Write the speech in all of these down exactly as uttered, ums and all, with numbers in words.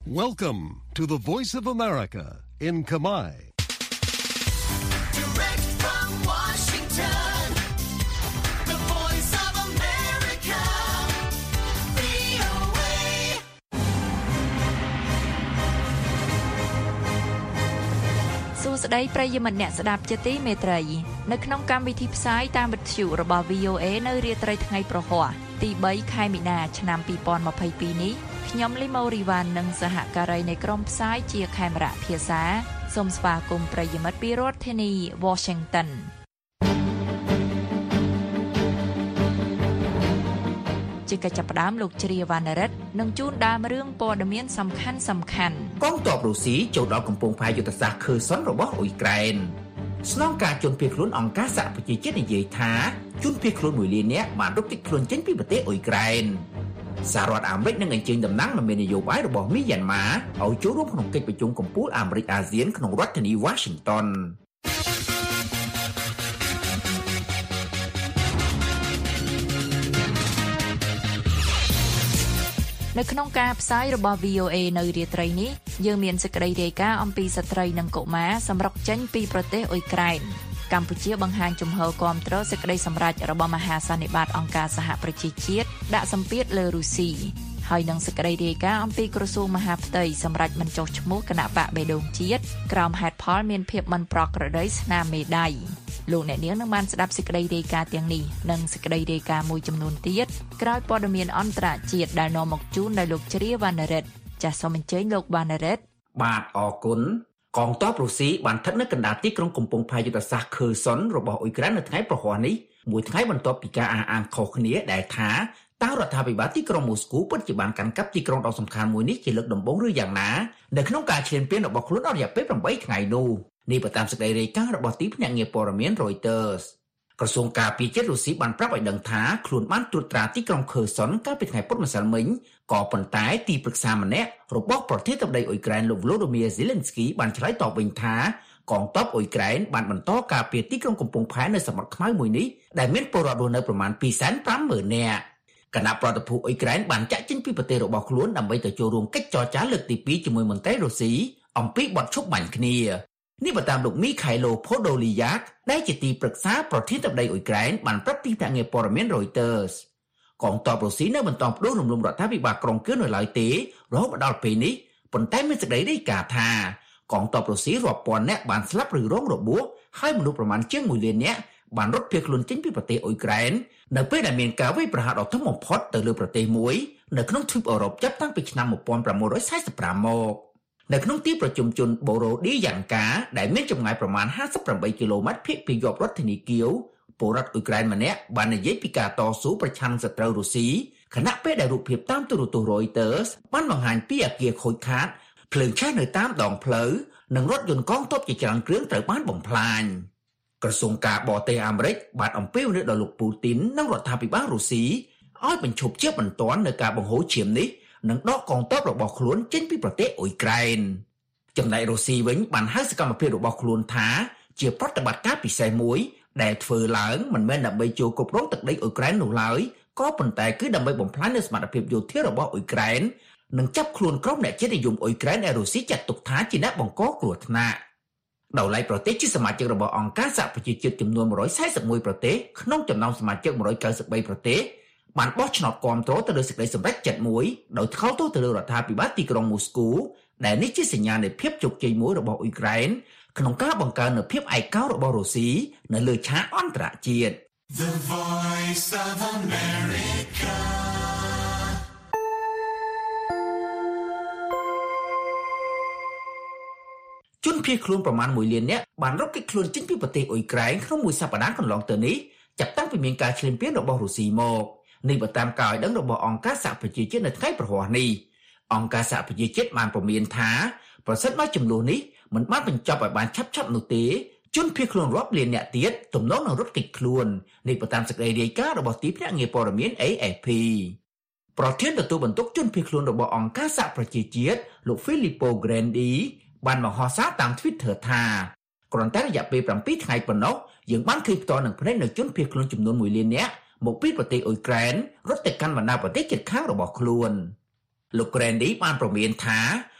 Welcome to the Voice of America in Kamai. Direct from Washington, the Voice of America, វី អូ เอ សួស្តីប្រិយមិត្តអ្នកស្ដាប់ជាទីមេត្រីនៅក្នុងកម្មវិធីផ្សាយតាមវិទ្យុរបស់ វី អូ เอ នៅរាត្រីថ្ងៃប្រហ័សទីបីខែមីនាឆ្នាំពីរពាន់ម្ភៃពីរនេះខ្ញុំលីម៉ូរីវ៉ាន់និងសហការីនៃក្រុមផ្សាយជាខេមរៈភាសាសូមស្វាគមន៍ប្រិយមិត្តពីរដ្ឋធានី Washington ជាកិច្ចចាប់ផ្ដើមលោកជ្រាវណ្ណរិទ្ធនឹងជូនដើមរឿងព័ត៌មានសំខាន់សំខាន់កងទ័ពរុស្ស៊ីចូលដល់កំពង់ផែយុទ្ធសាស្ត្រខឺសុនរបស់អ៊ុយក្រែនស្នងការជនភៀសខ្លួនអង្គការសហប្រជាជាតិនិយាយថាជនភៀសខ្លួនមួយលាននាក់បានរត់គេចខ្លួនចេញពីប្រទេសអ៊ុយក្រែនសហរដ្ឋអាមេរិកនឹងអញ្ជើញតំណាងមន្ត្រីនយោបាយរបស់មីយ៉ាន់ម៉ាឲ្យចូលរួមក្នុងកិច្ចប្រជុំកំពូលអាមេរិកអាស៊ានក្នុងរដ្ឋធានី Washington នៅក្នុងការផ្សាយរបស់ វី អូ เอ នៅរាត្រីនេះយើងមានសេចក្តីរាយការណ៍អំពីស្ត្រីនិងកុមារសម្រុកចេញពីប្រទេសអ៊ុយក្រែនកម្ពុជាបង្ហាញជំហរគាំទ្រសេចក្តីសម្រេចរបស់មហាសន្និបាតអង្គការសហប្រជាជាតិដាក់សម្ពាធលើរុស្ស៊ីហើយនឹងសេចក្តីរាយការណ៍អំពីក្រសួងមហាផ្ទៃសម្រេចមិនចុះឈ្មោះគណៈបកបេដងជាតិក្រោមហេតុផលមានភាពមិនប្រក្រតីស្នាមមេដៃលោកអ្នកនាងនឹងបានស្ដាប់សេចក្តីរាយការណ៍ទាំងនេះនិងសេចក្តីរាយការណ៍មួយចំនួនទៀតក្រោយព័ត៌មានអន្តរជាតិដែលនាំមកជូនដោយលោកជ្រាវណ្ណរិទ្ធចាសសូមអញ្ជើញលោកវណ្ណរិទ្ធបាទអរគុណកងទ័ពរុស្ស៊ីបានស្ថិតនៅកណ្ដាលទីក្រុងកំពង់ផែយុទ្ធសាស្ត្រខឺសុនរបស់អ៊ុយក្រែននៅថ្ងៃប្រហ័សនេះមួយថ្ងៃបន្ទាប់ពីការអះអាងខុសគ្នាដែលថាតើរដ្ឋាភិបាលទីក្រុងមូស្គូពិតជាបានកាន់កាប់ទីក្រុងដ៏សំខាន់មួយនេះជាលើកដំបូងឬយ៉ាងណានៅក្នុងការឈ្លានពានរបស់ខ្លួនអស់រយៈពេលប្រាំបីថ្ងៃនោះនេះបើតាមសេចក្តីរាយការណ៍របស់ទីភ្នាក់ងារព័ត៌មាន Reuters ក្រសួងការពារជាតិរុស្ស៊ីបានប្រាប់ឲ្យដឹងថាខ្លួនបានត្រួតត្រាទីក្រុងខឺសុនកាលពីថ្ងៃពុធម្សិលមិញក៏ប៉ុន្តែទីប្រឹក្សាម្នាក់របស់ប្រធានាធិបតីអ៊ុយក្រែនលោក Volodymyr Zelensky បានឆ្លើយតបវិញថាកងទ័ពអ៊ុយក្រែនបានបន្តការពារទីក្រុងកំពង់ផែនៅសមុទ្រខ្មៅមួយនេះដែលមានពលរដ្ឋរស់នៅប្រមាណ ពីរសែនប្រាំម៉ឺន នាក់គណៈប្រតិភូអ៊ុយក្រែនបានចាក់ចេញពីប្រទេសរបស់ខ្លួនដើម្បីទៅចូលរួមកិច្ចចរចាលើកទីពីរជាមួយមន្ត្រីរុស្ស៊ីអំពីបទឈប់បាញ់គ្នានេះបើតាមលោក Mikhailo Podolyak ដែលជាទីប្រឹក្សាប្រធានាធិបតីអ៊ុយក្រែនបានប្រាប់ទីភ្នាក់ងារព័ត៌មាន Reuters កងទ័ពរុស្ស៊ីនៅបន្តប្តូររំលំរដ្ឋាភិបាលក្រុងគៀវនៅឡើយទេរហូតដល់ពេលនេះប៉ុន្តែមានសេចក្តីរាយការណ៍ថាកងទ័ពរុស្ស៊ីរាប់ពាន់នាក់បានស្លាប់ឬរងរបួសហើយមនុស្សប្រមាណជាងមួយលាននាក់បានរត់ភៀសខ្លួនចេញពីប្រទេសអ៊ុយក្រែននៅពេលដែលមានការវាយប្រហារដ៏ធំបំផុតទៅលើប្រទេសមួយនៅក្នុងទ្វីបអឺរ៉ុបចាប់តាំងពីឆ្នាំmột nghìn tám trăm bốn mươi lămមកនៅក្នុងទីប្រជុំជនបូរ៉ូឌីយ៉ាងកាដែលមានចម្ងាយប្រមាណห้าสิบแปดគីឡូម៉ែត្រភាគពីយប់រដ្ឋធានីគៀវពលរដ្ឋអ៊ុយក្រែនម្នាក់បាននិយាយពីការតស៊ូប្រឆាំងសត្រូវរុស្ស៊ីខណៈពេលដែលរូបភាពតាមទូរទស្សន៍ Reuters បានបង្ហាញពីអគារខូចខាតភ្លើងឆេះនៅតាមដងផ្លូវនិងរថយន្តកងទ័ពជាច្រើនគ្រឿងត្រូវបានបំផ្លាញក្រសួងការបរទេសអាមេរិកបានអំពាវនាវដល់លោកពូទីននិងរដ្ឋាភិបាលរុស្ស៊ីឲ្យបញ្ឈប់ជាបន្ទាន់នៅការបង្ហូរឈាមនេះនិងដកកងទ័ពរបស់ខ្លួនចេញពីប្រទេសអ៊ុយក្រែនចំណែករុស្ស៊ីវិញបានហៅសកម្មភាពរបស់ខ្លួនថាជាប្រតិបត្តិការពិសេសមួយដែលធ្វើឡើងមិនមែនដើម្បីចូលគ្រប់គ្រងទឹកដីអ៊ុយក្រែននោះឡើយក៏ប៉ុន្តែគឺដើម្បីបំផ្លាញនូវសមត្ថភាពយោធារបស់អ៊ុយក្រែននិងចាប់ខ្លួនក្រុមអ្នកជាតិនិយមអ៊ុយក្រែនដែលរុស្ស៊ីចាត់ទុកថាជាអ្នកបង្កគ្រោះថ្នាក់ដោយឡែកប្រទេសជាសមាជិករបស់អង្គការសហប្រជាជាតិចំនួនmột trăm bốn mươi mốtប្រទេសក្នុងចំណោមសមាជិកmột trăm chín mươi baប្រទេសបានបោះឆ្នោតគាំទ្រទៅលើសេចក្តីសម្រេចចិត្តមួយដោយថ្កោលទោសទៅលើរដ្ឋាភិបាលទីក្រុងមូស្គូដែលនេះជាសញ្ញានៃភាពជោគជ័យមួយរបស់អ៊ុយក្រែនក្នុងការបង្កើននូវភាពឯកោរបស់រុស្ស៊ីនៅលើឆាកអន្តរជាតិ The Voice of America ជនភៀសខ្លួនប្រមាណមួយលាននាក់បានរត់គេចខ្លួនចេញពីប្រទេសអ៊ុយក្រែនក្នុងមួយសប្តាហ៍កន្លងទៅនេះចាប់តាំងពីមានការឈ្លានពានរបស់រុស្ស៊ីមកនេះបើតាមការឲ្យដឹងរបស់អង្គការសហប្រជាជាតិនៅថ្ងៃប្រហ័សនេះអង្គការសហប្រជាជាតិបានព្រមានថាប្រសិនបើចំនួននេះមិនបានបញ្ចប់ឲ្យបានឆាប់ៗនោះទេជនភៀសខ្លួនរាប់លាននាក់ទៀតទំនងនឹងរត់គេចខ្លួននេះបើតាមសេចក្តីរាយការណ៍របស់ទីភ្នាក់ងារព័ត៌មាន A F P ប្រធានទទួលបន្ទុកជនភៀសខ្លួនរបស់អង្គការសហប្រជាជាតិលោក Filippo Grandi បានបង្ហោះសារតាម Twitter ថាគ្រាន់តែរយៈពេលប្រាំពីរថ្ងៃប៉ុណ្ណោះយើងបានឃើញផ្ទាល់នឹងភ្នែកនៅជនភៀសខ្លួនចំនួនមួយលាននាក់មកពីប្រទេសអ៊ុយក្រែនរត់ទៅកាន់បណ្ដាប្រទេសជិតខាងរបស់ខ្លួនលោក Grandi បានព្រមានថា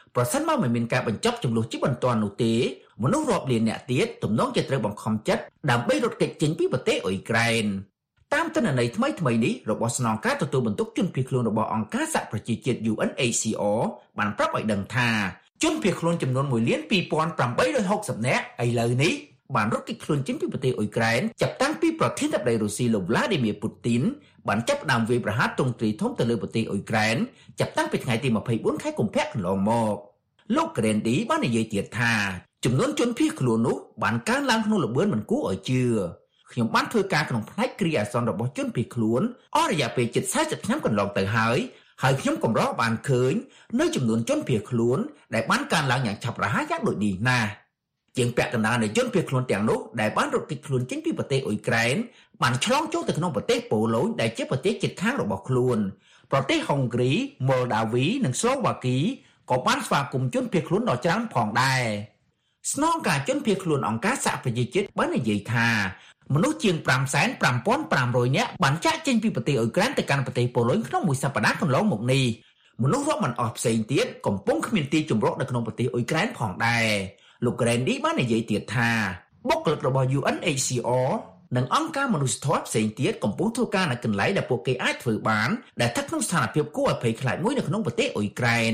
ប្រសិនមកមិនមានការបញ្ចប់ចំនួនជាបន្ទាន់នោះទេមនុស្សរាប់លានអ្នកទៀតទំនងជាត្រូវបង្ខំចិត្តដើម្បីរត់គេចចេញពីប្រទេសអ៊ុយក្រែនតាមទិន្នន័យថ្មីថ្មីនេះរបស់ស្នងការទទួលបន្ទុកជនភៀសខ្លួនរបស់អង្គការសហប្រជាជាតិ U N H C R បានប្រាប់ឲ្យដឹងថាជនភៀសខ្លួនចំនួនមួយលានពីរពាន់ប្រាំបីរយហកសិបនាក់ឥឡូវនេះបានរត់គេចខ្លួនចេញពីប្រទេសអ៊ុយក្រែនចាប់តាំងពីប្រធានាធិបតីរុស្ស៊ីលោក Vladimir Putin បានចាប់ផ្ដើមវាយប្រហារទ្រង់ទ្រាយធំទៅលើប្រទេសអ៊ុយក្រែនចាប់តាំងពីថ្ងៃទីម្ភៃបួនខែកុម្ភៈកន្លងមកលោក Grandi បាននិយាយទៀតថាចំនួនជនភៀសខ្លួននោះបានកើនឡើងក្នុងល្បឿនមិនគួរឲ្យជឿខ្ញុំបានធ្វើការក្នុងផ្នែកគ្រាអាសន្នរបស់ជនភៀសខ្លួនអស់រយៈពេលជិតสี่สิบឆ្នាំកន្លងទៅហើយហើយខ្ញុំកម្របានឃើញនៅចំនួនជនភៀសខ្លួនដែលបានកើនឡើងយ៉ាងឆាប់រហ័សយ៉ាងដូចនេះណាស់ជាងពាក់កណ្ដាលនៃជនភៀសខ្លួនទាំងនោះដែលបានរត់គេចខ្លួនចេញពីប្រទេសអ៊ុយក្រែនបានឆ្លងចូលទៅក្នុងប្រទេសប៉ូឡូញដែលជាប្រទេសជិតខាងរបស់ខ្លួនប្រទេសហុងគ្រី ម៉ូលដាវីនិងស្លូវ៉ាគីក៏បានស្វាគមន៍ជនភៀសខ្លួនដ៏ច្រើនផងដែរស្នងការជនភៀសខ្លួនអង្គការសហប្រជាជាតិបាននិយាយថាមនុស្សជាង five hundred fifty thousand five hundred នាក់បានចាកចេញពីប្រទេសអ៊ុយក្រែនទៅកាន់ប្រទេសប៉ូឡូញក្នុងមួយសប្តាហ៍កន្លងមកនេះមនុស្សរាប់មិនអស់ផ្សេងទៀតកំពុងគ្មានទីជម្រកនៅក្នុងប្រទេសអ៊ុយក្រែនផងដែរលោក Grandi បាននិយាយទៀតថាបុគ្គលិករបស់ U N H C R និងអង្គការមនុស្សធម៌ផ្សេងទៀតកំពុងធ្វើការនៅកន្លែងដែលពួកគេអាចធ្វើបានដែលស្ថិតក្នុងស្ថានភាពគួរឲ្យភ័យខ្លាចមួយនៅក្នុងប្រទេសអ៊ុយក្រែន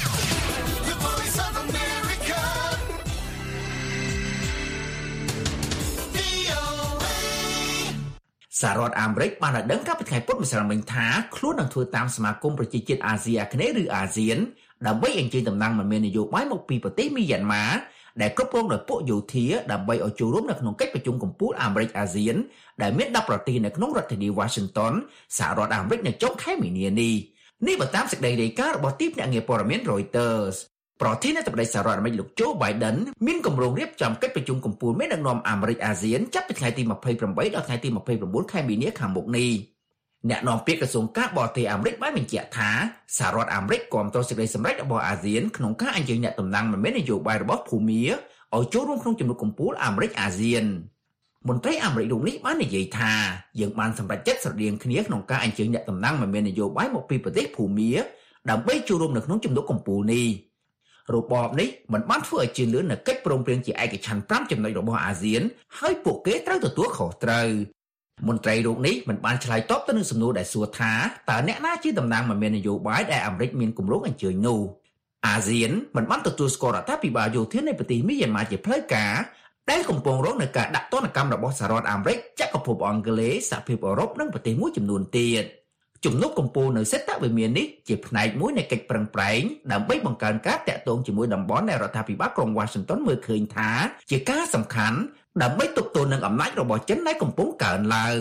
សហរដ្ឋអាមេរិកបានឲ្យដឹងកាលពីថ្ងៃពុធម្សិលមិញថាខ្លួននឹងធ្វើតាមសមាគមប្រជាជាតិអាស៊ីអាគ្នេយ៍ឬអាស៊ានដើម្បីអញ្ជើញតំណាងមិនមាននយោបាយមកពីប្រទេសមីយ៉ាន់ម៉ាដែលគ្រប់គ្រងដោយពួកយោធាដើម្បីឲ្យចូលរួមនៅក្នុងកិច្ចប្រជុំកំពូលអាមេរិកអាស៊ានដែលមានtenប្រទេសនៅក្នុងរដ្ឋធានី Washington សហរដ្ឋអាមេរិកនៅចុងខែមីនានេះនេះបើតាមសេចក្តីរាយការណ៍របស់ទីភ្នាក់ងារព័ត៌មាន Reuters ប្រធានាធិបតីសហរដ្ឋអាមេរិកលោក Joe Biden មានគម្រោងរៀបចំកិច្ចប្រជុំកំពូលមេដឹកនាំអាមេរិកអាស៊ានចាប់ពីថ្ងៃទីម្ភៃប្រាំបីដល់ថ្ងៃទីម្ភៃប្រាំបួនខែមីនាខាងមុខនេះអ្នកនាំពាក្យក្រសួងការបរទេសអាមេរិកបានបញ្ជាក់ថាសហរដ្ឋអាមេរិកគាំទ្រសេចក្តីសម្រេចរបស់អាស៊ានក្នុងការអញ្ជើញអ្នកតំណាងមិនមែននយោបាយរបស់ភូមាឲ្យចូលរួមក្នុងជំនួបកំពូលអាមេរិកអាស៊ានមន្ត្រីអាមេរិករូបនេះបាននិយាយថាយើងបានសម្រេចចិត្តស្រដៀងគ្នាក្នុងការអញ្ជើញអ្នកតំណាងមិនមែននយោបាយមកពីប្រទេសភូមាដើម្បីចូលរួមនៅក្នុងជំនួបកំពូលនេះរបបនេះមិនបានធ្វើឲ្យជឿនលឿននៅកិច្ចព្រមព្រៀងជាឯកច្ឆន្ទfiveចំណុចរបស់អាស៊ានហើយពួកគេត្រូវទទួលខុសត្រូវមន្ត្រីរូបនេះមិនបានឆ្លើយតបទៅនឹងសំណួរដែលសួរថាតើអ្នកណាជាតំណាងមិនមាននយោបាយដែលអាមេរិកមានគម្រោងអញ្ជើញនោះអាស៊ានមិនបានទទួលស្គាល់រដ្ឋាភិបាលយោធានៃប្រទេសមីយ៉ាន់ម៉ាជាផ្លូវការដែលកំពុងរងនឹងការដាក់ទណ្ឌកម្មរបស់សហរដ្ឋអាមេរិកចក្រភពអង់គ្លេសសហភាពអឺរ៉ុបនិងប្រទេសមួយចំនួនទៀតជំនួបកំពូលនៅសេតវិមាននេះជាផ្នែកមួយនៃកិច្ចប្រឹងប្រែងដើម្បីបង្កើនការតាក់ទងជាមួយតំបន់ដែលរដ្ឋាភិបាលក្រុង Washington មើលឃើញថាជាការសំខាន់ដើម្បីទប់ទល់នឹងអំណាចរបស់ចិនដែលកំពុងកើនឡើង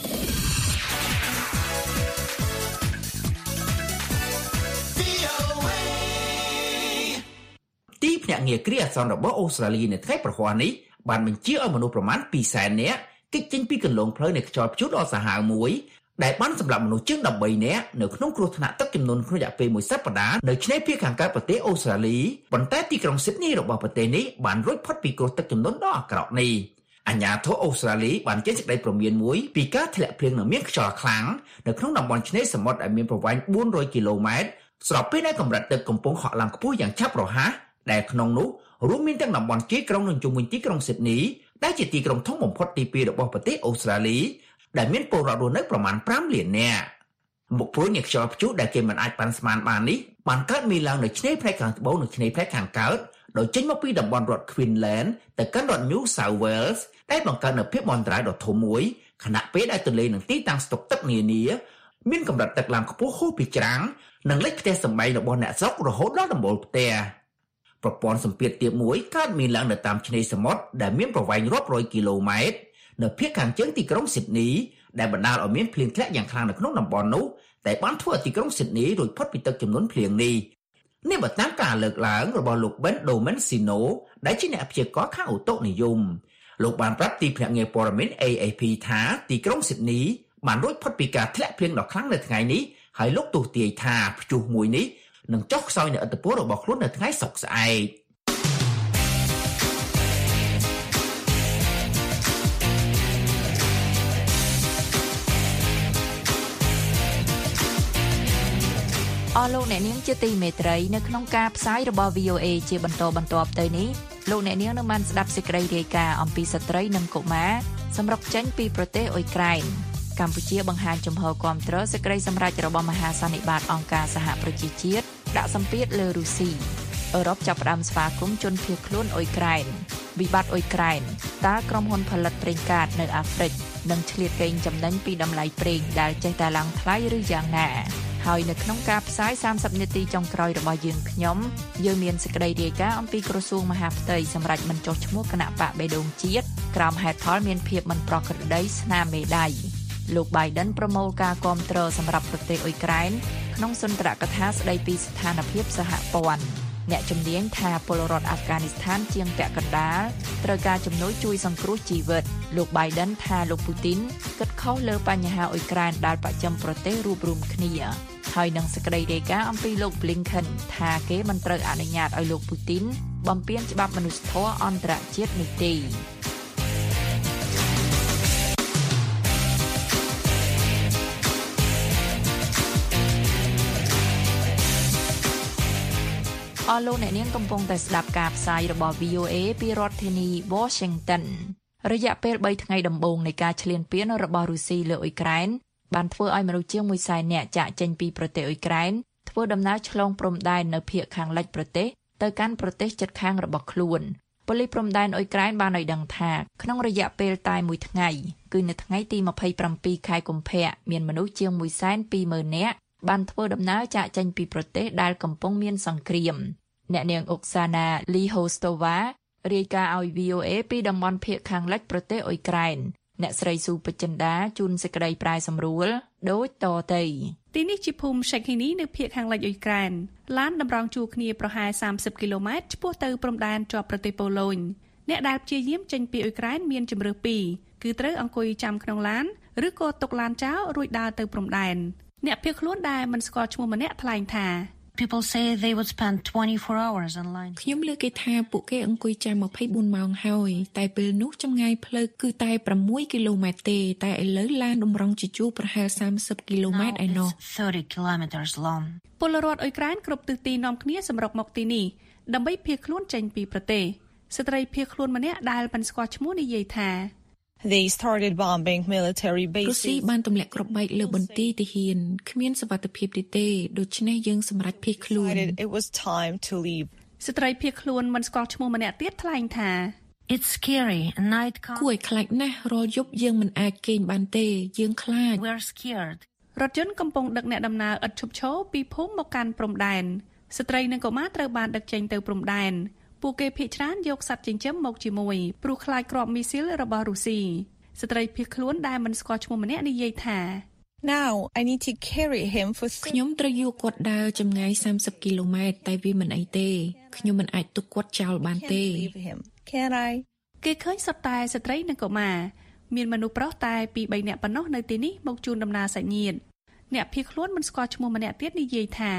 ទីភ្នាក់ងារគ្រាអាសន្នរបស់អូស្ត្រាលីនៅថ្ងៃប្រហ័សនេះបានបញ្ជាឲ្យមនុស្សប្រមាណtwoសែននាក់គេចចេញពីគន្លងផ្លូវនៃខ្យល់ព្យុះដ៏សាហាវមួយដែលបានសម្លាប់មនុស្សជាងeighteenនាក់នៅក្នុងគ្រោះថ្នាក់ទឹកចំនួនក្នុងរយៈពេលមួយសប្តាហ៍នៅឆ្នេរភាគខាងកើតប្រទេសអូស្ត្រាលីប៉ុន្តែទីក្រុងស៊ីដនីរបស់ប្រទេសនេះបានរួចផុតពីគ្រោះទឹកចំនួនដ៏អាក្រក់នេះអាជ្ញាធរអូស្ត្រាលីបានចេញសេចក្តីព្រមានមួយពីការធ្លាក់ភ្លៀងនិងមានខ្យល់ខ្លាំងនៅក្នុងតំបន់ឆ្នេរសមុទ្រដែលមានប្រវែងfour hundredគីឡូម៉ែត្រស្របពេលដែលកម្រិតទឹកកំពុងហក់ឡើងខ្ពស់យ៉ាងឆាប់រហ័សដែលក្នុងនោះរួមមានទាំងតំបន់ជាយក្រុងនិងជុំវិញទីក្រុងស៊ីដនីដែលជាទីក្រុងធំបំផុតទីtwoរបស់ប្រទេសអូស្ត្រាលីដែលមានពលរដ្ឋរស់នៅប្រមាណfiveលាននាក់មុខព្រួយនៃខ្យល់ព្យុះដែលគេមិនអាចប៉ាន់ស្មានបាននេះបានកើតមានឡើងនៅឆ្នេរផ្នែកខាងត្បូងនិងឆ្នេរផ្នែកខាងកើតដោយចេញមកពីតំបន់រដ្ឋ Queensland ទៅកាន់រដ្ឋ New South Wales ដែលបង្កើតនូវភាពអន្តរាយដ៏ធំមួយខណៈពេលដែលទន្លេនិងទីតាំងស្តុកទឹកនានាមានកម្រិតទឹកឡើងខ្ពស់ហួសពីច្រាំងនិងលិចផ្ទះសម្បែងរបស់អ្នកស្រុករហូតដល់ដំបូលផ្ទះប្រព័ន្ធសម្ពាធទាបមួយកើតមានឡើងនៅតាមឆ្នេរសមុទ្រដែលមានប្រវែងរាប់រយគីឡូម៉ែត្រនៅភាគខាងជើងទីក្រុងស៊ីដនីដែលបណ្ដាលឲ្យមានភ្លៀងធ្លាក់យ៉ាងខ្លាំងនៅក្នុងតំបន់នោះតែបានធ្វើឲ្យទីក្រុងស៊ីដនីរួចផុតពីទឹកជំនន់ភ្លៀងនេះនេះបើតាមការលើកឡើងរបស់លោក Ben Domenico ដែលជាអ្នកព្យាករណ៍ខាងឧតុនិយមលោកបានប្រាប់ទីភ្នាក់ងារព័ត៌មាន A F P ថាទីក្រុងស៊ីដនីបានរួចផុតពីការធ្លាក់ភ្លៀងដ៏ខ្លាំងនៅថ្ងៃនេះហើយលោកទស្សន៍ទាយថាព្យុះមួយនេះនឹងចុះខ្សោយនៅឥទ្ធិពលរបស់ខ្លួននៅថ្ងៃសុក្រស្អែកអស់លោកអ្នកនាងជាទីមេត្រីនៅក្នុងការផ្សាយរបស់ វី អូ เอ ជាបន្តបន្ទាប់ទៅនេះលោកអ្នកនាងនឹងបានស្ដាប់សេចក្តីរាយការណ៍អំពីស្ត្រីនិងកុមារសម្រុកចេញពីប្រទេសអ៊ុយក្រែនកម្ពុជាបង្ហាញជំហរគាំទ្រសេចក្តីសម្រេចរបស់មហាសន្និបាតអង្គការសហប្រជាជាតិដាក់សម្ពាធលើរុស្ស៊ីអឺរ៉ុបចាប់ផ្ដើមស្វាគមន៍ជនភៀសខ្លួនអ៊ុយក្រែនវិបត្តិអ៊ុយក្រែនតើក្រុមហ៊ុនផលិតប្រេងកាតនៅអាហ្វ្រិកនឹងឆ្លៀតកេងចំណេញពីតម្លៃប្រេងដែលចេះតែឡើងថ្លៃឬយ៉ាងណាហើយនៅក្នុងការផ្សាយសាមសិបនាទីចុងក្រោយរបស់យើងខ្ញុំយើងមានសេចក្តីរាយការណ៍អំពីក្រសួងមហាផ្ទៃសម្រាប់មិនចុះឈ្មោះគណៈបកបេដងជាតិក្រោមហេតុផលមានភាពមិនប្រក្រតីស្នាមមេដៃលោក Biden ប្រមូលការគាំទ្រសម្រាប់ប្រទេសអ៊ុយក្រែនក្នុងសន្ទរកថាស្តីពីស្ថានភាពសហព័ន្ធអ្នកជំនាញថាពលរដ្ឋអាហ្វហ្គានីស្ថានជាងពាក់កណ្ដាលត្រូវការជំនួយជួយសង្គ្រោះជីវិតលោក Biden ថាលោកពូទីនគិតខុសលើបញ្ហាអ៊ុយក្រែនដែលបច្ចឹមប្រទេសរួបរวมគ្នាហើយនឹងសេចក្តីរាយការណ៍អំពីលោក Blinken ថាគេមិនត្រូវអនុញ្ញាតឲ្យលោកពូទីនបំពានច្បាប់មនុស្សធម៌អន្តរជាតិនេះទេអស់លោកអ្នកនាងកំពុងតែស្ដាប់ការផ្សាយរបស់ វី អូ เอ ពីរដ្ឋធានី Washington រយៈពេលបីថ្ងៃដំបូងនៃការឈ្លានពានរបស់រុស្ស៊ីលើអ៊ុយក្រែនបានធ្វើឲ្យមនុស្សជាងមួយសែននាក់ចាកចេញពីប្រទេសអ៊ុយក្រែនធ្វើដំណើរឆ្លងព្រំដែននៅភាគខាងលិចប្រទេសទៅកាន់ប្រទេសជិតខាងរបស់ខ្លួនប៉ូលីសព្រំដែនអ៊ុយក្រែនបានឲ្យដឹងថាក្នុងរយៈពេលតែមួយថ្ងៃគឺនៅថ្ងៃទីម្ភៃប្រាំពីរខែកុម្ភៈមានមនុស្សជាងមួយសែនពីរម៉ឺននាក់បានធ្វើដំណើរចាកចេញពីប្រទេសដែលកំពុងមានសង្គ្រាមអ្នកនាងអុកសាណាលីហូស្តូវ៉ារាយការណ៍ឲ្យ វី អូ เอ ពីតំបន់ភាគខាងលិចប្រទេសអ៊ុយក្រែនអ្នកស្រីស៊ូបចិន្តាជូនសេចក្តីប្រាយសម្រួលដូចតទៅទីនេះជាភូមិឆេឃីនីនៅភាគខាងលិចអ៊ុយក្រែនឡានតម្រង់ជួរគ្នាប្រហែលសាមសិបគីឡូម៉ែត្រឆ្ពោះទៅព្រំដែនជាប់ប្រទេសប៉ូឡូញអ្នកដែលព្យាយាមចេញពីអ៊ុយក្រែនមានជម្រើសពីរគឺត្រូវអង្គុយចាំក្នុងឡានឬក៏ទុកឡានចោលរួចដើរទៅព្រំដែនអ្នកភៀសខ្លួនដែលមិនស្គាល់ឈ្មោះម្នាក់ថ្លែងថា People say they would spend twenty-four hours online ខ្ញុំលើកគេថាពួកគេអង្គុយចាំម្ភៃបួនម៉ោងហើយតែពេលនោះចម្ងាយផ្លូវគឺតែប្រាំមួយគីឡូម៉ែត្រទេតែឥឡូវឡានតម្រង់ជញ្ជូរប្រហែលសាមសិបគីឡូម៉ែត្រឯណោះ thirty kilometers long ពលរដ្ឋអ៊ុយក្រែនគ្រប់ទិសទីនាំគ្នាសម្រុកមកទីនេះដើម្បីភៀសខ្លួនចេញពីប្រទេសស្ត្រីភៀសខ្លួនម្នាក់ដែលមិនស្គាល់ឈ្មោះនិយាយថា They started bombing military bases. រុស្ស៊ីបានទម្លាក់គ្រាប់បែកលើបន្ទាយទាហានគ្មានសុវត្ថិភាពទេដូច្នេះយើងសម្រេចភៀសខ្លួន It was time to leave. ស្ត្រីភៀសខ្លួនមិនស្គាល់ឈ្មោះម្នាក់ទៀតថ្លែងថា It's scary. Night comes. គួរឲ្យខ្លាចណាស់រាល់យប់យើងមិនអាចគេងបានទេយើងខ្លាច We're scared. រថយន្តកំពុងដឹកអ្នកដំណើរឥតឈប់ឈរពីភូមិមកកាន់ព្រំដែនស្ត្រីនិងកុមារត្រូវបានដឹកចេញទៅព្រំដែនពួកគេភ័យច្រើនយកសត្វចិញ្ចឹមមកជាមួយព្រោះខ្លាចគ្រាប់មីស៊ីលរបស់រុស្ស៊ីស្ត្រីភៀសខ្លួនដែលមិនស្គាល់ឈ្មោះម្នាក់និយាយថា Now I need to carry him for ខ្ញុំត្រូវយកគាត់ដើរចម្ងាយសាមសិបគីឡូម៉ែត្រតែវាមិនអីទេខ្ញុំមិនអាចទុកគាត់ចោលបានទេ Can I គេឃើញសុទ្ធតែស្ត្រីនិងកុមារមានមនុស្សប្រុសតែពីរបីនាក់ប៉ុណ្ណោះនៅទីនេះមកជូនដំណើរសាច់ញាតិអ្នកភៀសខ្លួនមិនស្គាល់ឈ្មោះម្នាក់ទៀតនិយាយថា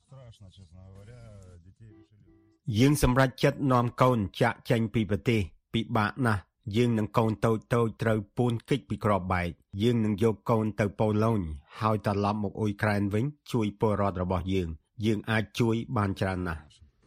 យើងសម្រេចចិត្តនាំកូនចាក់ចេញពីប្រទេសពិបាកណាស់យើងនឹងកូនតូចតូចត្រូវពួនគេចពីក្របបែកយើងនឹងយកកូនទៅប៉ូឡូញហើយត្រឡប់មកអ៊ុយក្រែនវិញជួយពលរដ្ឋរបស់យើងយើងអាចជួយបានច្រើនណាស់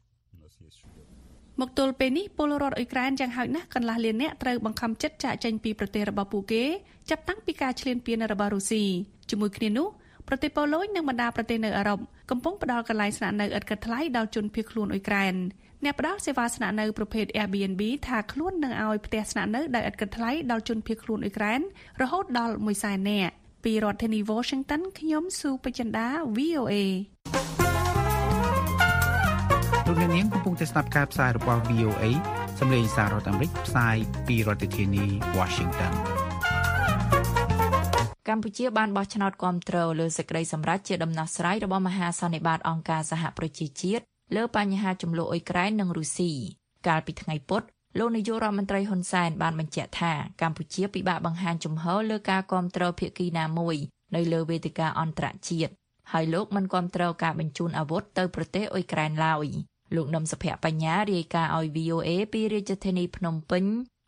មកទល់ពេលនេះពលរដ្ឋអ៊ុយក្រែនយ៉ាងហោចណាស់កន្លះលាននាក់ត្រូវបង្ខំចិត្តចាកចេញពីប្រទេសរបស់ពួកគេចាប់តាំងពីការឈ្លានពានរបស់រុស្ស៊ីជាមួយគ្នានោះប្រទេសប៉ូឡូញនិងបណ្ដាប្រទេសនៅអឺរ៉ុបកំពុងផ្ដល់កន្លែងស្នាក់នៅឥតគិតថ្លៃដល់ជនភៀសខ្លួនអ៊ុយក្រែនអ្នកផ្ដល់សេវាស្នាក់នៅប្រភេទ Airbnb ថាខ្លួននឹងឲ្យផ្ទះស្នាក់នៅដោយឥតគិតថ្លៃដល់ជនភៀសខ្លួនអ៊ុយក្រែនរហូតដល់មួយសែននាក់ពីរដ្ឋធានី Washington ខ្ញុំស៊ូបចិន្តា វី អូ เอលោកអ្នកនាងកំពុងតែស្ដាប់ការផ្សាយរបស់ វី អូ เอ សម្លេងសាររដ្ឋអាមេរិកផ្សាយពីរដ្ឋធានី Washington កម្ពុជាបានបោះឆ្នោតគាំទ្រលើសេចក្តីសម្រេចជាដំណោះស្រាយរបស់មហាសន្និបាតអង្គការសហប្រជាជាតិលើបញ្ហាជម្លោះអ៊ុយក្រែននិងរុស្ស៊ីកាលពីថ្ងៃពុធលោកនាយករដ្ឋមន្ត្រីហ៊ុនសែនបានបញ្ជាក់ថាកម្ពុជាពិបាកបង្ហាញជំហរលើការគាំទ្រភាគីណាមួយនៅលើវេទិកាអន្តរជាតិហើយលោកមិនគាំទ្រការបញ្ជូនអាវុធទៅប្រទេសអ៊ុយក្រែនឡើយលោកនឹមសុភ័ក្របញ្ញារាយការណ៍ឲ្យ វី អូ เอ ពីរាជធានីភ្នំពេញ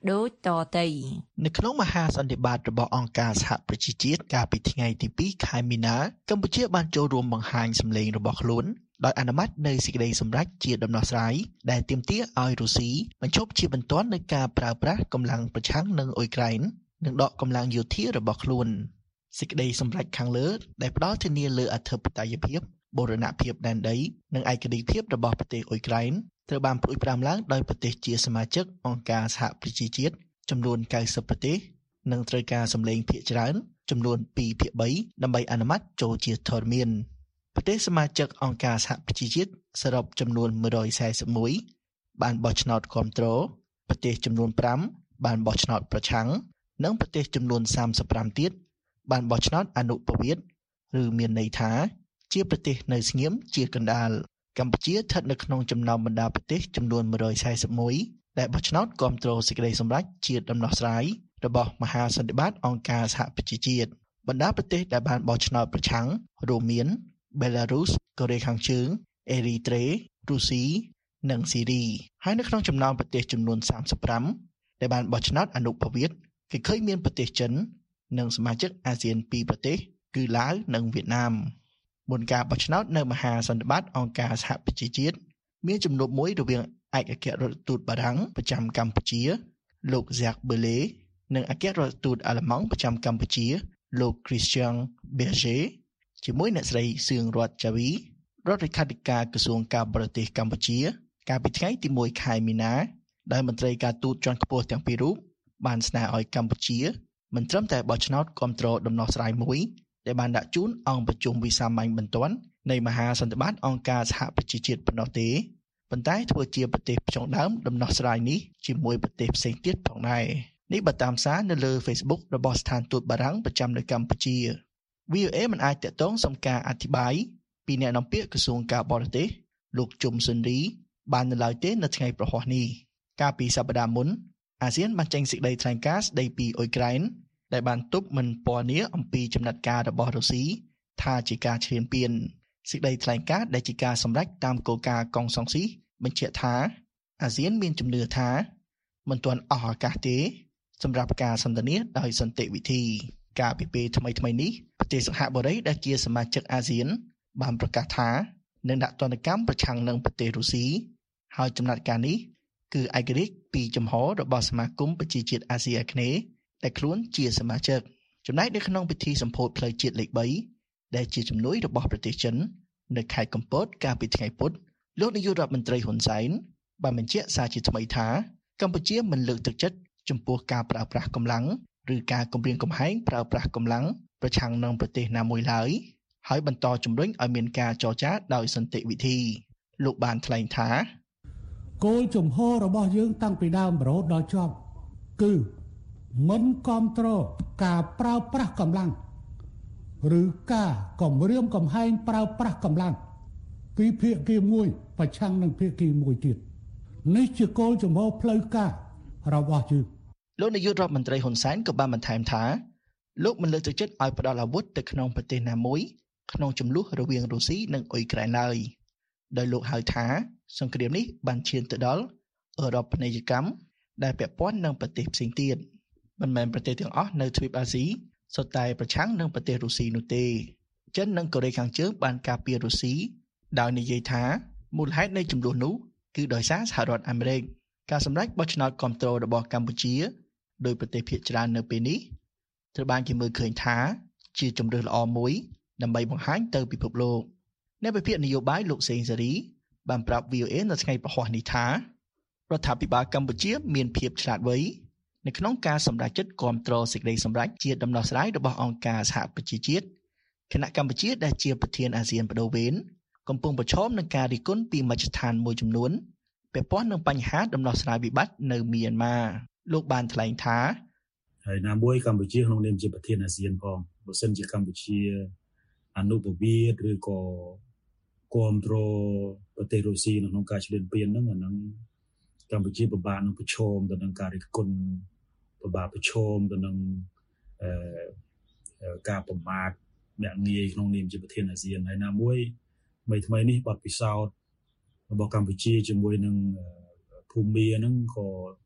ដូចតទៅនៅក្នុងមហាសន្និបាតរបស់អង្គការសហប្រជាជាតិកាលពីថ្ងៃទីពីរខែមីនាកម្ពុជាបានចូលរួមបង្ហាញសម្លេងរបស់ខ្លួនដោយអនុម័តនៅសេចក្តីសម្រេចជាដំណោះស្រាយដែលទាមទារឲ្យរុស្ស៊ីបញ្ឈប់ជាបន្ទាន់នូវការប្រើប្រាស់កម្លាំងប្រឆាំងនឹងអ៊ុយក្រែននិងដកកម្លាំងយោធារបស់ខ្លួនសេចក្តីសម្រេចខាងលើដែលផ្ដល់ធានាលើអធិបតេយ្យភាពបូរណភាពដែនដីនិងឯករាជ្យភាពរបស់ប្រទេសអ៊ុយក្រែនត្រូវបានព្រួយផ្រាំឡើងដោយប្រទេសជាសមាជិកអង្គការសហប្រជាជាតិចំនួនកៅសិបប្រទេសនិងត្រូវការសម្លេងភាគច្រើនចំនួនពីរភាគបីដើម្បីអនុម័តចូលជាធរមានប្រទេសសមាជិកអង្គការសហប្រជាជាតិសរុបចំនួនមួយរយសែសិបមួយបានបោះឆ្នោតគាំទ្រប្រទេសចំនួនប្រាំបានបោះឆ្នោតប្រឆាំងនិងប្រទេសចំនួនសាមសិបប្រាំទៀតបានបោះឆ្នោតអនុប្រវេតឬមានន័យថាជាប្រទេសនៅស្ងៀមជាកណ្ដាលកម្ពុជាស្ថិតនៅក្នុងចំណោមបណ្ដាប្រទេសចំនួនមួយរយសែសិបមួយដែលបោះឆ្នោតគាំទ្រសេចក្តីសម្រេចជាដំណោះស្រាយរបស់មហាសន្និបាតអង្គការសហប្រជាជាតិបណ្ដាប្រទេសដែលបានបោះឆ្នោតប្រឆាំងរួមមានបេឡារុសកូរ៉េខាងជើងអេរីត្រេរុស្ស៊ីនិងស៊ីរីហើយនៅក្នុងចំណោមប្រទេសចំនួនសាមសិបប្រាំដែលបានបោះឆ្នោតអនុប្រវេតគេឃើញមានប្រទេសចិននិងសមាជិកអាស៊ានពីរប្រទេសគឺឡាវនិងវៀតណាមមុនការបោះឆ្នោតនៅមហាសន្និបាតអង្គការសហប្រជាជាតិមានជំនួបមួយរវាងឯកអគ្គរដ្ឋទូតបារាំងប្រចាំកម្ពុជាលោក Jacques Belet និងអគ្គរដ្ឋទូតអាល្លឺម៉ង់ប្រចាំកម្ពុជាលោក Christian Berger ជាមួយអ្នកស្រីសឿងរតចាវីរដ្ឋលេខាធិការក្រសួងការបរទេសកម្ពុជាកាលពីថ្ងៃទីមួយខែមីនាដោយមន្ត្រីការទូតជាន់ខ្ពស់ទាំងពីររូបបានស្នើឲ្យកម្ពុជាមិនត្រឹមតែបោះឆ្នោតគាំទ្រដំណោះស្រាយមួយដែលបានដាក់ជូនអង្គប្រជុំវិសាមញ្ញបន្ទាន់នៃមហាសន្និបាតអង្គការសហប្រជាជាតិប៉ុណ្ណោះទេប៉ុន្តែធ្វើជាប្រទេសផ្ចុងដើមដំណោះស្រាយនេះជាមួយប្រទេសផ្សេងទៀតផងដែរនេះបើតាមសារនៅលើ Facebook របស់ស្ថានទូតបារាំងប្រចាំនៅកម្ពុជា វី អូ អេ មិនអាចតាក់ទងសុំការអធិប្បាយពីអ្នកនាំពាក្យក្រសួងការបរទេសលោកជុំស៊ុនរីបាននៅឡើយទេនៅថ្ងៃប្រហ័សនេះកាលពីសប្តាហ៍មុនអាស៊ានបានចេញសេចក្តីថ្លែងការណ៍ស្តីពីអ៊ុយក្រែនដែលបានទប់មិនពណ៌នាអំពីចំណាត់ការរបស់រុស្ស៊ីថាជាការឈ្លានពានសេចក្តីថ្លែងការណ៍ដែលជាការសម្រេចតាមគោលការណ៍កុងសុងស៊ីបញ្ជាក់ថាអាស៊ានមានជំនឿថាមិនទាន់អស់ឱកាសទេសម្រាប់ការសន្ទនាដោយសន្តិវិធីកាលពីពេលថ្មីៗនេះប្រទេសសិង្ហបុរីដែលជាសមាជិកអាស៊ានបានប្រកាសថានឹងដាក់ទណ្ឌកម្មប្រឆាំងនឹងប្រទេសរុស្ស៊ីហើយចំណាត់ការនេះគឺឯករាជ្យពីចំហរបស់សមាគមប្រជាជាតិអាស៊ីអាគ្នេយ៍ដែលខ្លួនជាសមាជិកចំណែកនៅក្នុងពិធីសម្ពោធផ្លូវជាតិលេខបីដែលជាជំនួយរបស់ប្រទេសចិននៅខេត្តកំពតកាលពីថ្ងៃពុធលោកនាយករដ្ឋមន្ត្រីហ៊ុនសែនបានបញ្ជាក់សារជាថ្មីថាកម្ពុជាមិនលើកទឹកចិត្តចំពោះការប្រើប្រាស់កម្លាំងឬការគំរាមកំហែងប្រើប្រាស់កម្លាំងប្រឆាំងនឹងប្រទេសណាមួយឡើយហើយបន្តជំរុញឲ្យមានការចរចាដោយសន្តិវិធីលោកបានថ្លែងថាគោលជំហររបស់យើងតាំងពីដើមរហូតដល់ចប់គឺមិនគ្រប់គ្រងការប្រើប្រាស់កម្លាំងឬការគំរាមកំហែងប្រើប្រាស់កម្លាំងពីភាគីមួយប្រឆាំងនឹងភាគីមួយទៀតនេះជាគោលជំហរផ្លូវការរបស់យើងលោកនាយករដ្ឋមន្ត្រីហ៊ុនសែនក៏បានបន្ថែមថាលោកមិនលើកទឹកចិត្តឲ្យផ្ដល់អាវុធទៅក្នុងប្រទេសណាមួយក្នុងចំនួនរវាងរុស្ស៊ីនិងអ៊ុយក្រែនឡើយដោយលោកហៅថាសង្គ្រាមនេះបានឈានទៅដល់អឺរ៉ុបនីយកម្មដែលពាក់ព័ន្ធនឹងប្រទេសផ្សេងទៀតមិនមែនប្រទេសទាំងអស់នៅទ្វីបអាស៊ីសុទ្ធតែប្រឆាំងនឹងប្រទេសរុស្ស៊ីនោះទេចិននិងកូរ៉េខាងជើងបានការពាររុស្ស៊ីដោយនិយាយថាមូលហេតុនៃចំនួននោះគឺដោយសារសហរដ្ឋអាមេរិកការសម្រេចបោះឆ្នោតគាំទ្ររបស់កម្ពុជាដោយប្រទេសភាគច្រើននៅពេលនេះត្រូវបានគេមើលឃើញថាជាជម្រើសល្អមួយដើម្បីបង្ហាញទៅពិភពលោកអ្នកវិភាគនយោបាយលោកសេងសេរីបានប្រាប់ វី អូ អេ នៅថ្ងៃប្រហ័សនេះថារដ្ឋាភិបាលកម្ពុជាមានភាពឆ្លាតវៃនៅក្នុងការសម្រេចចិត្តគាំទ្រសេចក្តីសម្រេចជាដំណោះស្រាយរបស់អង្គការសហប្រជាជាតិគណៈកម្ពុជាដែលជាប្រធានអាស៊ានបដូវវេនកំពុងប្រឈមនឹងការរិះគន់ពីមជ្ឈដ្ឋានមួយចំនួនពាក់ព័ន្ធនឹងបញ្ហាដំណោះស្រាយវិបត្តិនៅមីយ៉ាន់ម៉ាលោកបានថ្លែងថាហើយណាមួយកម្ពុជាក្នុងនាមជាប្រធានអាស៊ានផងបើសិនជាកម្ពុជាអនុប្រវេសឬក៏គាំទ្រប្រទេសរុស្ស៊ីក្នុងការឈ្លានពានហ្នឹងអាហ្នឹងកម្ពុជាពិបាកនឹងប្រឈមទៅនឹងការរិះគន់ពិបាកប្រឈមទៅនឹងអឺការប្រមាថអ្នកងាយក្នុងនាមជាប្រធានអាស៊ានហើយណាមួយថ្មីថ្មីនេះបទពិសោធន៍របស់កម្ពុជាជាមួយនឹងភូមាហ្នឹងក៏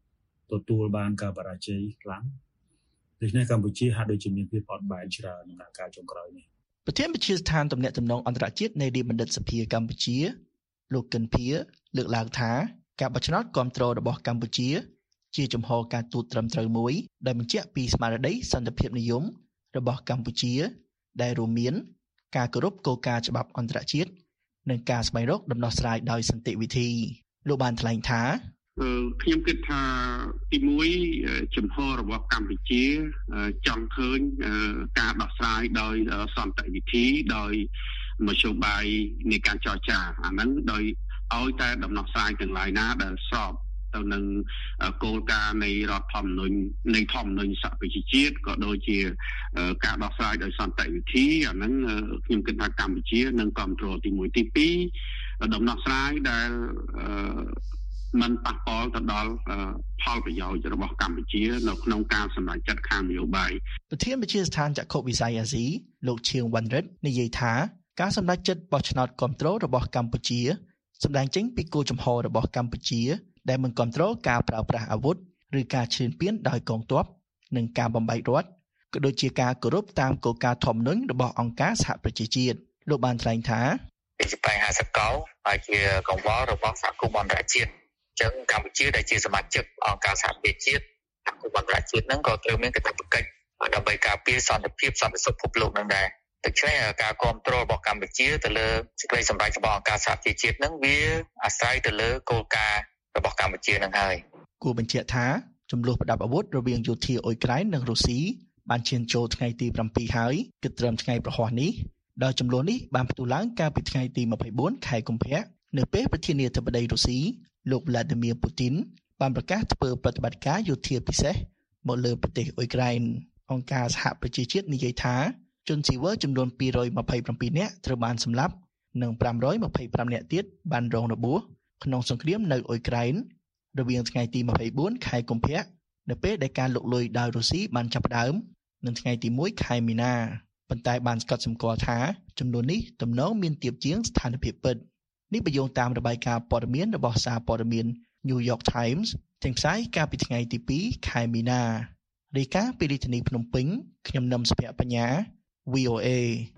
ទទួលបានការបរាជ័យខ្លាំងដូច្នេះកម្ពុជាហាក់ដូចជាមានភាពអត់បែកច្រើនក្នុងការចុងក្រោយនេះប្រធានវិទ្យាស្ថានទំនាក់ទំនងអន្តរជាតិនៃរាជបណ្ឌិតសភាកម្ពុជាលោកកិនភៀលើកឡើងថាការបោះឆ្នោតគាំទ្ររបស់កម្ពុជាជាចំហការទូតត្រឹមត្រូវមួយដែលបញ្ជាក់ពីស្មារតីសន្តិភាពនិយមរបស់កម្ពុជាដែលរួមមានការគោរពគោលការណ៍ច្បាប់អន្តរជាតិនិងការស្វែងរកដំណោះស្រាយដោយសន្តិវិធីលោកបានថ្លែងថាខ្ញុំគិតថាទីមួយចំហរបស់កម្ពុជាចង់ឃើញការដោះស្រាយដោយសន្តិវិធីដោយមធ្យោបាយនៃការចរចាអាហ្នឹងដោយឲ្យតែដំណោះស្រាយទាំងឡាយណាដែលស្របទៅនឹងគោលការណ៍នៃរដ្ឋធម្មនុញ្ញនៃធម្មនុញ្ញសហប្រជាជាតិក៏ដូចជាការដោះស្រាយដោយសន្តិវិធីអាហ្នឹងខ្ញុំគិតថាកម្ពុជានឹងគ្រប់គ្រងទីមួយទីពីរដំណោះស្រាយដែលมันប៉ះពាល់ទៅដល់ផលប្រយោជន៍របស់កម្ពុជានៅក្នុងការសម្រេចចិត្តខាងនយោបាយប្រធានវិទ្យាស្ថានចក្ខុវិស័យអាស៊ីលោកឈៀងវ៉ាន់រិទ្ធនិយាយថាការសម្រេចចិត្តបោះឆ្នោតគាំទ្ររបស់កម្ពុជាសម្ដែងចេញពីគោលចំហរបស់កម្ពុជាដែលមិនគាំទ្រការប្រើប្រាស់អាវុធឬការឈ្លានពានដោយកងទ័ពនិងការបំបែករដ្ឋក៏ដូចជាការគោរពតាមគោលការណ៍ធម្មនុញ្ញរបស់អង្គការសហប្រជាជាតិលោកបានថ្លែងថាជាបញ្ហាសកលហើយជាកង្វល់របស់សហគមន៍អន្តរជាតិចឹងកម្ពុជាដែលជាសមាជិកអង្គការសហប្រជាជាតិសហគមន៍អន្តរជាតិហ្នឹងក៏ត្រូវមានកាតព្វកិច្ចដើម្បីការពារសន្តិភាពសន្តិសុខពិភពលោកនឹងដែរដូច្នេះការគ្រប់គ្រងរបស់កម្ពុជាទៅលើសេចក្តីសម្រេចរបស់អង្គការសហប្រជាជាតិហ្នឹងវាអាស្រ័យទៅលើគោលការណ៍របស់កម្ពុជានឹងហើយគួរបញ្ជាក់ថាចំនួនប្រដាប់អាវុធរវាងយោធាអ៊ុយក្រែននិងរុស្ស៊ីបានឈានចូលថ្ងៃទីប្រាំពីរហើយគិតត្រឹមថ្ងៃប្រហ័សនេះដោយចំនួននេះបានផ្ទុះឡើងកាលពីថ្ងៃទីម្ភៃបួនខែកុម្ភៈនៅពេលប្រធានាធិបតីរុស្ស៊ីលោក Vladimir Putin បានប្រកាសធ្វើប្រតិបត្តិការយោធាពិសេសមកលើប្រទេសអ៊ុយក្រែនអង្គការសហប្រជាជាតិនិយាយថាជនស៊ីវិលចំនួនពីររយម្ភៃប្រាំពីរនាក់ត្រូវបានសម្លាប់និងប្រាំរយម្ភៃប្រាំនាក់ទៀតបានរងរបួសក្នុងសង្គ្រាមនៅអ៊ុយក្រែនរវាងថ្ងៃទីម្ភៃបួនខែកុម្ភៈនៅពេលដែលការលុកលុយដោយរុស្ស៊ីបានចាប់ផ្ដើមនិងថ្ងៃទីមួយខែមីនាប៉ុន្តែបានស្កត់សម្គាល់ថាចំនួននេះទំនងមានទាបជាងស្ថានភាពពិតនេះបញ្យល់តាមរបាយការណ៍ព័ត៌មានរបស់សារព័ត៌មាន New York Times ទាំងផ្សាយកាលពីថ្ងៃទីពីរខែមីនារាយការណ៍ពីរាជធានីភ្នំពេញខ្ញុំនឹមសុភ័ក្របញ្ញា វី អូ เอ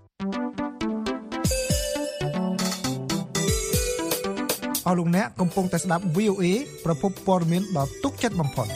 អស់លោកអ្នកកំពុងតែស្ដាប់ វី អូ เอ ប្រភពព័ត៌មានដ៏ទុកចិត្តបំផុត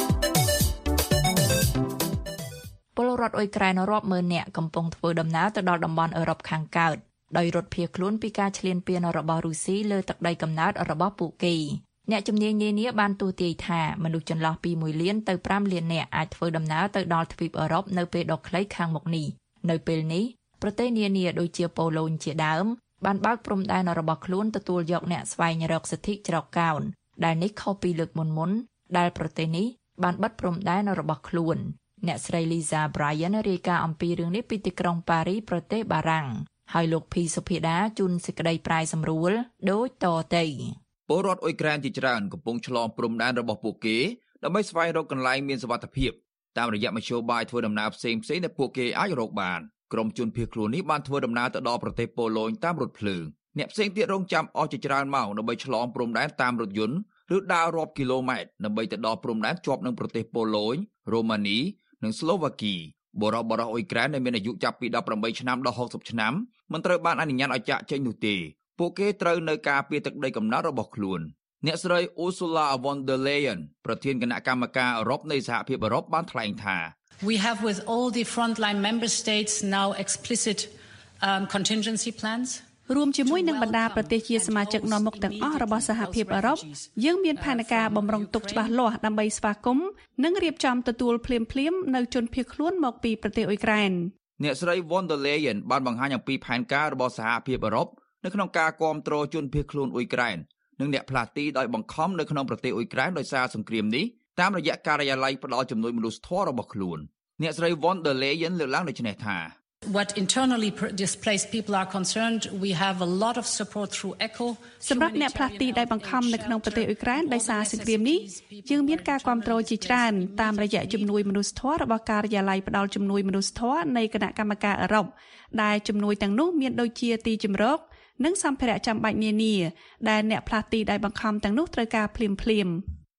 ពលរដ្ឋអ៊ុយក្រែនរាប់ម៉ឺននាក់កំពុងធ្វើដំណើរទៅដល់តំបន់អឺរ៉ុបខាងកើតដោយរត់ភៀសខ្លួនពីការឈ្លានពានរបស់រុស្ស៊ីលើទឹកដីកំណើតរបស់ពួកគេអ្នកជំនាញនានាបានទូទាយថាមនុស្សចន្លោះពីមួយលានទៅប្រាំលាននាក់អាចធ្វើដំណើរទៅដល់ទ្វីបអឺរ៉ុបនៅពេលដ៏ខ្លីខាងមុខនេះនៅពេលនេះប្រទេសនានាដូចជាប៉ូឡូញជាដើមបានបើកព្រំដែនរបស់ខ្លួនទទួលយកអ្នកស្វែងរកសិទ្ធិច្រកកោនដែលនេះខុសពីលើកមុនមុនដែលប្រទេសនេះបានបិទព្រំដែនរបស់ខ្លួនអ្នកស្រី Lisa Bryan រាយការណ៍អំពីរឿងនេះពីទីក្រុងប៉ារីប្រទេសបារាំងហើយលោកភីសុភាដាជូនសេចក្តីប្រាយសម្រួលដូចតទៅពលរដ្ឋអ៊ុយក្រែនជាច្រើនកំពុងឆ្លងព្រំដែនរបស់ពួកគេដើម្បីស្វែងរកកន្លែងមានសុវត្ថិភាពតាមរយៈមធ្យោបាយធ្វើដំណើរផ្សេងៗដែលពួកគេអាចរកបានក្រុមជនភៀសខ្លួននេះបានធ្វើដំណើរទៅដល់ប្រទេសប៉ូឡូញតាមរថភ្លើងអ្នកផ្សេងទៀតរងចាំអស់ជាច្រើនម៉ោងដើម្បីឆ្លងព្រំដែនតាមរថយន្តឬដើររាប់គីឡូម៉ែត្រដើម្បីទៅដល់ព្រំដែនជាប់នឹងប្រទេសប៉ូឡូញរ៉ូម៉ានីនិងស្លូវ៉ាគីបរិបទអ៊ុយក្រែនដែលមានអាយុចាប់ពីដប់ប្រាំបីឆ្នាំដល់ហុកសិបឆ្នាំមិនត្រូវបានអនុញ្ញាតឲ្យចាកចេញនោះទេពួកគេត្រូវនៅការពារទឹកដីកំណើតរបស់ខ្លួនអ្នកស្រី Ursula von der Leyen ប្រធានគណៈកម្មការអឺរ៉ុបនៃសហភាពអឺរ៉ុបបានថ្លែងថា We have with all the frontline member states now explicit um, contingency plans រួមជាមួយនឹងបណ្ដាប្រទេសជាសមាជិកនាំមុខទាំងអស់របស់សហភាពអឺរ៉ុបយើងមានផែនការបម្រុងទុកច្បាស់លាស់ដើម្បីស្វាគមន៍និងរៀបចំទទួលភ្លាមៗនៅជនភៀសខ្លួនមកពីប្រទេសអ៊ុយក្រែនអ្នកស្រី von der Leyen បានបង្ហាញអំពីផែនការរបស់សហភាពអឺរ៉ុបនៅក្នុងការគាំទ្រជនភៀសខ្លួនអ៊ុយក្រែននិងអ្នកផ្លាស់ទីដោយបង្ខំនៅក្នុងប្រទេសអ៊ុយក្រែនដោយសារសង្គ្រាមនេះតាមរយៈការិយាល័យផ្ដល់ជំនួយមនុស្សធម៌របស់ខ្លួនអ្នកស្រី von der Leyen លើកឡើងដូចនេះថា What internally displaced people are concerned, we have a lot of support through ECHO. សម្រាប់អ្នកផ្លាស់ទីដែលបង្ខំនៅក្នុងប្រទេសអ៊ុយក្រែនដោយសារសង្គ្រាមនេះយើងមានការគាំទ្រជាច្រើនតាមរយៈជំនួយមនុស្សធម៌របស់ការិយាល័យផ្ដល់ជំនួយមនុស្សធម៌នៃគណៈកម្មការអឺរ៉ុបដែលជំនួយទាំងនោះមានដូចជាទីជម្រកនិងសម្ភារៈចាំបាច់នានាដែលអ្នកផ្លាស់ទីដែលបង្ខំទាំងនោះត្រូវការភ្លាមៗ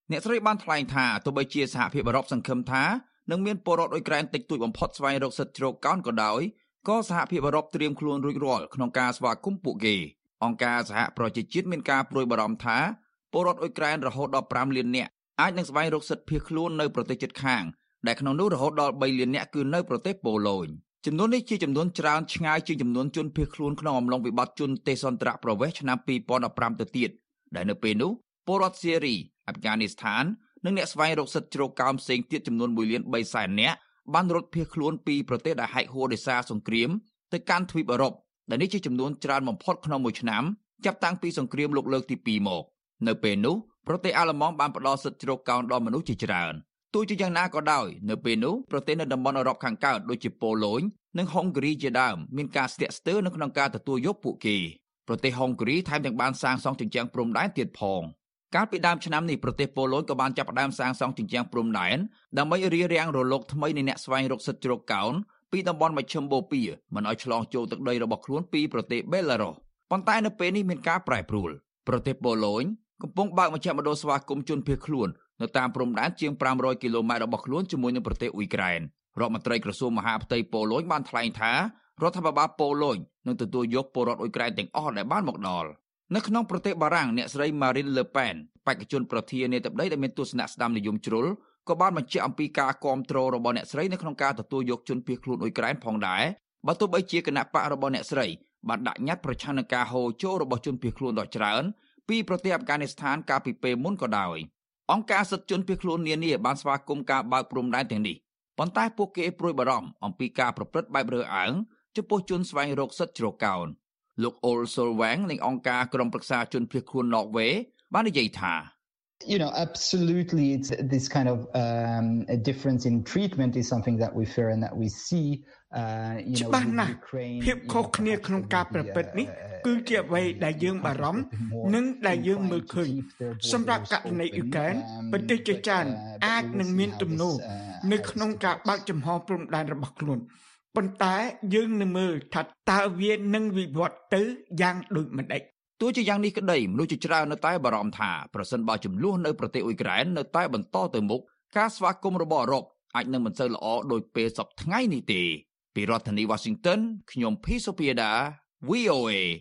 អ្នកស្រីបានថ្លែងថាទោះបីជាសហភាពអឺរ៉ុបសង្ឃឹមថានឹងមានពលរដ្ឋអ៊ុយក្រែនតិចតួចបំផុតស្វែងរកសិទ្ធិជ្រកកោនក៏ដោយក៏សហភាពអឺរ៉ុបត្រៀមខ្លួនរួចរាល់ក្នុងការស្វាគមន៍ពួកគេអង្គការសហប្រជាជាតិមានការព្រួយបារម្ភថាពលរដ្ឋអ៊ុយក្រែនរហូតដល់ប្រាំលាននាក់អាចនឹងស្វែងរកសិទ្ធិភៀសខ្លួននៅប្រទេសជិតខាងដែលក្នុងនោះរហូតដល់បីលាននាក់គឺនៅប្រទេសប៉ូឡូញចំនួននេះជាចំនួនច្រើនឆ្ងាយជាងចំនួនជនភៀសខ្លួនក្នុងអំឡុងវិបត្តិជនទេសន្តរប្រវេសន៍ឆ្នាំពីរពាន់ដប់ប្រាំទៅទៀតដែលនៅពេលនោះពលរដ្ឋស៊េរីអាហ្វហ្គានីស្ថាននិងអ្នកស្វែងរកសិទ្ធិជ្រកកោនផ្សេងទៀតចំនួនមួយលានបីសែននាក់បានរត់ភៀសខ្លួនពីប្រទេសដែលហែកហួរដោយសារសង្គ្រាមទៅកាន់ទ្វីបអឺរ៉ុបដែលនេះជាចំនួនច្រើនបំផុតក្នុងមួយឆ្នាំចាប់តាំងពីសង្គ្រាមលោកលើកទីពីរមកនៅពេលនោះប្រទេសអាល្លឺម៉ង់បានផ្ដល់សិទ្ធិជ្រកកោនដល់មនុស្សជាច្រើនទោះជាយ៉ាងណាក៏ដោយនៅពេលនោះប្រទេសនៅតំបន់អឺរ៉ុបខាងកើតដូចជាប៉ូឡូញនិងហុងហ្គ្រីជាដើមមានការស្ទាក់ស្ទើរនៅក្នុងការទទួលយកពួកគេប្រទេសហុងហ្គ្រីថែមទាំងបានសាងសង់ជញ្ជាំងព្រំដែនទៀតផងកាលពីដើមឆ្នាំនេះប្រទេសប៉ូឡូញក៏បានចាប់ផ្ដើមសាងសង់ជញ្ជាំងព្រំដែនដើម្បីរារាំងរលកថ្មីនៃអ្នកស្វែងរកសិទ្ធិជ្រកកោនពីតំបន់មជ្ឈិមបូព៌ាមិនឲ្យឆ្លងចូលទឹកដីរបស់ខ្លួនពីប្រទេសបេឡារុសប៉ុន្តែនៅពេលនេះមានការប្រែប្រួលប្រទេសប៉ូឡូញកំពុងបើកមជ្ឈមណ្ឌលស្វាគមន៍ជនភៀសខ្លួននៅតាមព្រំដែនជាងប្រាំរយគីឡូម៉ែត្ររបស់ខ្លួនជាមួយនឹងប្រទេសអ៊ុយក្រែនរដ្ឋមន្ត្រីក្រសួងមហាផ្ទៃប៉ូឡូញបានថ្លែងថារដ្ឋាភិបាលប៉ូឡូញនឹងទទួលយកពលរដ្ឋអ៊ុយក្រែនទាំងអស់ដែលបានមកដល់នៅក្នុងប្រទេសបារាំងអ្នកស្រី Marine Le Pen បេក្ខជនប្រធានាធិបតីដែលមានទស្សនៈស្ដាំនិយមជ្រុលក៏បានបញ្ជាក់អំពីការគាំទ្ររបស់អ្នកស្រីនៅក្នុងការទទួលយកជនភៀសខ្លួនអ៊ុយក្រែនផងដែរបើទោះបីជាគណៈបករបស់អ្នកស្រីបានដាក់ញត្តិប្រឆាំងនឹងការហូរចូលរបស់ជនភៀសខ្លួនដ៏ច្រើនពីប្រទេសអាហ្វហ្គានីស្ថានកាលពីពេលមុនក៏ដោយអង្គការសិទ្ធិជនភៀសខ្លួននានាបានស្វាគមន៍ការបើកព្រំដែនទាំងនេះប៉ុន្តែពួកគេព្រួយបារម្ភអំពីការប្រព្រឹត្តបែបរើសអើងចំពោះជនស្វែងរកសិទ្ធិជ្រកកោនលោក Ol Solwang នៃអង្គការក្រុមប្រឹក្សាជនភៀសខ្លួន Norway បាននិយាយថា You know, absolutely, it's this kind of um, a difference in treatment is something that we fear and that we see. Uh, you know, ច្បាស់ណាស់ភាពខុសគ្នាក្នុងការប្រព្រឹត្តនេះគឺជាអ្វីដែលយើងបារម្ភនិងដែលយើងមើលឃើញសម្រាប់ករណីអ៊ុយក្រែនប្រទេសជាច្រើនអាចនឹងមានទំនោរនៅក្នុងការបើកចំហព្រំដែនរបស់ខ្លួនប៉ុន្តែយើងនឹងមើលថាតើវានឹងវិវត្តទៅយ៉ាងដូចម្តេចទោះជាយ៉ាងនេះក្តីមនុស្សជាច្រើននៅតែបារម្ភថាប្រសិនបើចំនួននៅប្រទេសអ៊ុយក្រែននៅតែបន្តទៅមុខការស្វាគមន៍របស់អឺរ៉ុបអាចនឹងមិនសូវល្អដូចពេលសប្តាហ៍ថ្ងៃនេះទេពីរដ្ឋធានី Washington ខ្ញុំ P. Sopieda វី អូ เอ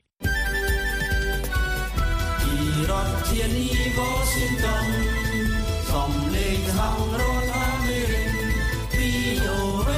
ពីរដ្ឋធានី Washington សំឡេងខាងរដ្ឋអាមេរិក វី អូ เอ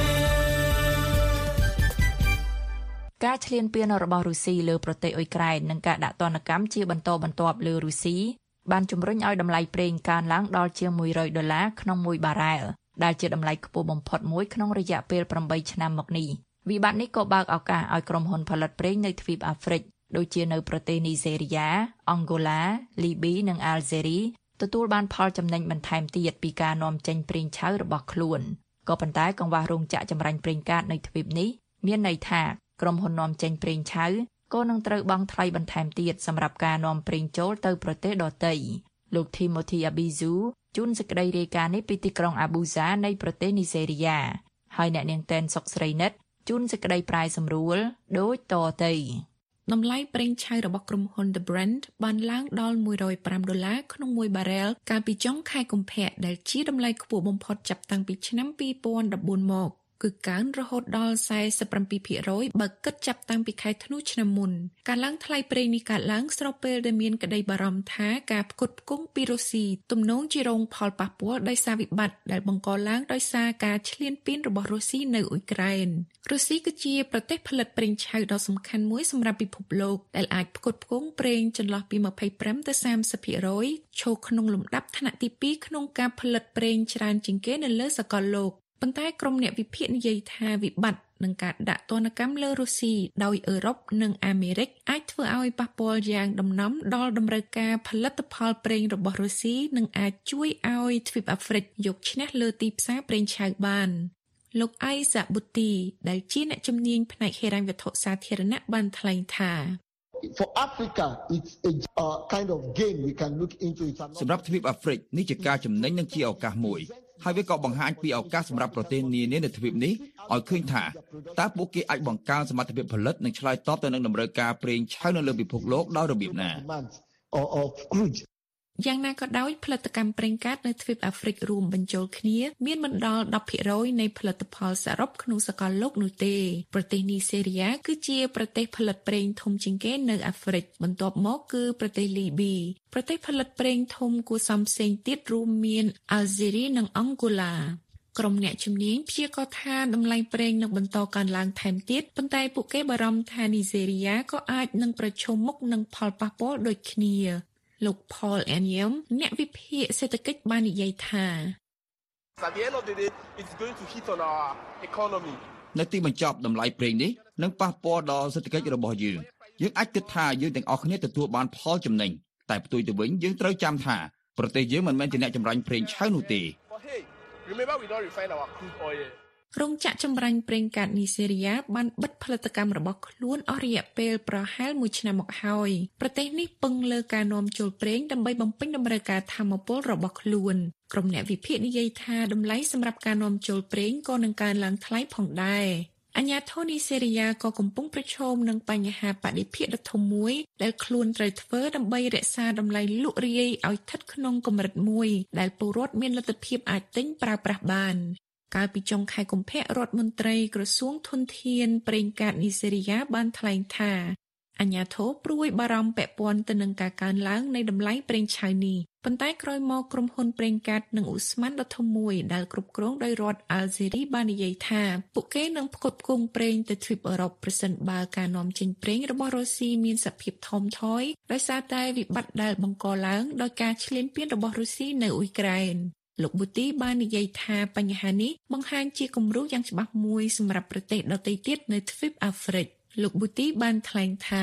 ការឈ្លានពានរបស់រុស្ស៊ីលើប្រទេសអ៊ុយក្រែននិងការដាក់ទណ្ឌកម្មជាបន្តបន្ទាប់លើរុស្ស៊ីបានជំរុញឲ្យតម្លៃប្រេងកើនឡើងដល់ជាងមួយរយដុល្លារក្នុងមួយបារ៉ែលដែលជាតម្លៃខ្ពស់បំផុតមួយក្នុងរយៈពេលប្រាំបីឆ្នាំមកនេះវិបត្តិនេះក៏បើកឱកាសឲ្យក្រុមហ៊ុនផលិតប្រេងនៅទ្វីបអាហ្វ្រិកដូចជានៅប្រទេសនីហ្សេរីយ៉ាអង់ហ្គោឡាលីប៊ីនិងអាល់ហ្សេរីទទួលបានផលចំណេញបន្ថែមទៀតពីការនាំចេញប្រេងឆៅរបស់ខ្លួនក៏ប៉ុន្តែកង្វះរោងចក្រចម្រាញ់ប្រេងកាតនៅទ្វីបនេះមានន័យថាក្រុមហ៊ុននាំចេញប្រេងឆៅក៏នឹងត្រូវបង់ថ្លៃបន្ថែមទៀតសម្រាប់ការនាំប្រេងចូលទៅប្រទេសដទៃលោក Timothy Abizu ជួនសេចក្តីរាយការណ៍នេះពីទីក្រុង Abuja នៃប្រទេសនីហ្សេរីយ៉ាហើយអ្នកនាងតែនសុកស្រីនិតជួនសេចក្តីប្រែសម្រួលដូចតទៅតម្លៃប្រេងឆៅរបស់ក្រុមហ៊ុន The Brent បានឡើងដល់មួយរយប្រាំដុល្លារក្នុងមួយបារ៉ែលកាលពីចុងខែកុម្ភៈដែលជាតម្លៃខ្ពស់បំផុតចាប់តាំងពីឆ្នាំពីរពាន់ដប់បួនមកគឺកើនរហូតដល់ សែសិបប្រាំពីរភាគរយ បើគិតចាប់តាំងពីខែធ្នូឆ្នាំមុនការឡើងថ្លៃប្រេងនេះកើតឡើងស្របពេលដែលមានក្តីបារម្ភថាការផ្គត់ផ្គង់ពីរុស្ស៊ីទំនងជារងផលប៉ះពាល់ដោយសារវិបត្តិដែលបង្កឡើងដោយសារការឈ្លានពានរបស់រុស្ស៊ីនៅអ៊ុយក្រែនរុស្ស៊ីគឺជាប្រទេសផលិតប្រេងឆៅដ៏សំខាន់មួយសម្រាប់ពិភពលោកដែលអាចផ្គត់ផ្គង់ប្រេងចន្លោះពីម្ភៃប្រាំទៅសាមសិបភាគរយឈរក្នុងលំដាប់ថ្នាក់ទីពីរក្នុងការផលិតប្រេងច្រើនជាងគេនៅលើសកលលោកប៉ុន្តែក្រុមអ្នកវិភាគនិយាយថាវិបត្តិនឹងការដាក់ទណ្ឌកម្មលើរុស្ស៊ីដោយអឺរ៉ុបនិងអាមេរិកអាចធ្វើឲ្យប៉ះពាល់យ៉ាងដំណំដល់តម្រូវការផលិតផលប្រេងរបស់រុស្ស៊ីនិងអាចជួយឲ្យទ្វីបអាហ្វ្រិកយកឈ្នះលើទីផ្សារប្រេងឆៅបានលោក Isaac Butti ដែលជាអ្នកជំនាញផ្នែកហិរញ្ញវត្ថុសាធារណៈបានថ្លែងថា For Africa it's a uh, kind of game we can look into it សម្រាប់ទ្វីបអាហ្វ្រិកនេះជាការចំណេញនិងជាឱកាសមួយហើយវាក៏បង្ហាញពីឱកាសសម្រាប់ប្រទេសនានានៅទ្វីបនេះឲ្យឃើញថាតើពួកគេអាចបង្កើនសមត្ថភាពផលិតនិងឆ្លើយតបទៅនឹងតម្រូវការប្រេងឆៅនៅលើពិភពលោកដោយរបៀបណាយ៉ាងណាក៏ដោយផលិតកម្មប្រេងកាតនៅទ្វីបអាហ្វ្រិករួមបញ្ចូលគ្នាមានមិនដល់ ten percent នៃផលិតផលសរុបក្នុងសកលលោកនោះទេប្រទេសនីសេរីយ៉ាគឺជាប្រទេសផលិតប្រេងធំជាងគេនៅអាហ្វ្រិកបន្ទាប់មកគឺប្រទេសលីប៊ីប្រទេសផលិតប្រេងធំគួរសមផ្សេងទៀតរួមមានអាល់ហ្សេរីនិងអង់ហ្គូឡាក្រុមអ្នកជំនាញព្យាករណ៍ថាតម្លៃប្រេងនឹងបន្តកើនឡើងថែមទៀតប៉ុន្តែពួកគេបារម្ភថានីសេរីយ៉ាក៏អាចនឹងប្រឈមមុខនឹងផលប៉ះពាល់ដូចគ្នាលោក Paul Anyam អ្នកវិភាគសេដ្ឋកិច្ចបាននិយាយថា At the end of the day it's going to hit on our economy នៅទីបញ្ចប់តម្លៃប្រេងនេះនឹងប៉ះពាល់ដល់សេដ្ឋកិច្ចរបស់យើងយើងអាចគិតថាយើងទាំងអស់គ្នាទទួលបានផលចំណេញតែផ្ទុយទៅវិញយើងត្រូវចាំថាប្រទេសយើងមិនមែនជាអ្នកចម្រាញ់ប្រេងឆៅនោះទេ Remember we don't refine our crude oil រោងចក្រចម្រាញ់ប្រេងកាតនីសេរីយ៉ាបានបិទផលិតកម្មរបស់ខ្លួនអស់រយៈពេលប្រហែលមួយឆ្នាំមកហើយប្រទេសនេះពឹងលើការនាំចូលប្រេងដើម្បីបំពេញតម្រូវការថាមពលរបស់ខ្លួនក្រុមអ្នកវិភាគនិយាយថាតម្លៃសម្រាប់ការនាំចូលប្រេងក៏នឹងកើនឡើងថ្លៃផងដែរអាញាធរនីសេរីយ៉ាក៏កំពុងប្រឈមនឹងបញ្ហាបដិភាគដ៏ធំមួយដែលខ្លួនត្រូវធ្វើដើម្បីរក្សាតម្លៃលក់រាយឲ្យស្ថិតក្នុងកម្រិតមួយដែលពលរដ្ឋមានលទ្ធភាពអាចទិញប្រើប្រាស់បានកាលពីចុងខែកុម្ភៈរដ្ឋមន្ត្រីក្រសួងធនធានប្រេងកាតនីសេរីយ៉ាបានថ្លែងថាអាញាធរព្រួយបារម្ភពាក់ព័ន្ធទៅនឹងការកើនឡើងនៃតម្លៃប្រេងឆៅនេះប៉ុន្តែក្រោយមកក្រុមហ៊ុនប្រេងកាតនិងឧស្ម័នដ៏ធំមួយដែលគ្រប់គ្រងដោយរដ្ឋអាល់ហ្សេរីបាននិយាយថាពួកគេនឹងផ្គត់ផ្គង់ប្រេងទៅទ្វីបអឺរ៉ុបប្រសិនបើការនាំចេញប្រេងរបស់រុស្ស៊ីមានសភាពថមថយដោយសារតែវិបត្តិដែលបង្កឡើងដោយការឈ្លានពានរបស់រុស្ស៊ីនៅអ៊ុយក្រែនលោកប៊ូទីបាននិយាយថាបញ្ហានេះបង្ហាញជាគំរូយ៉ាងច្បាស់មួយសម្រាប់ប្រទេសដទៃទៀតនៅទ្វីបអាហ្វ្រិកលោកប៊ូទីបានថ្លែងថា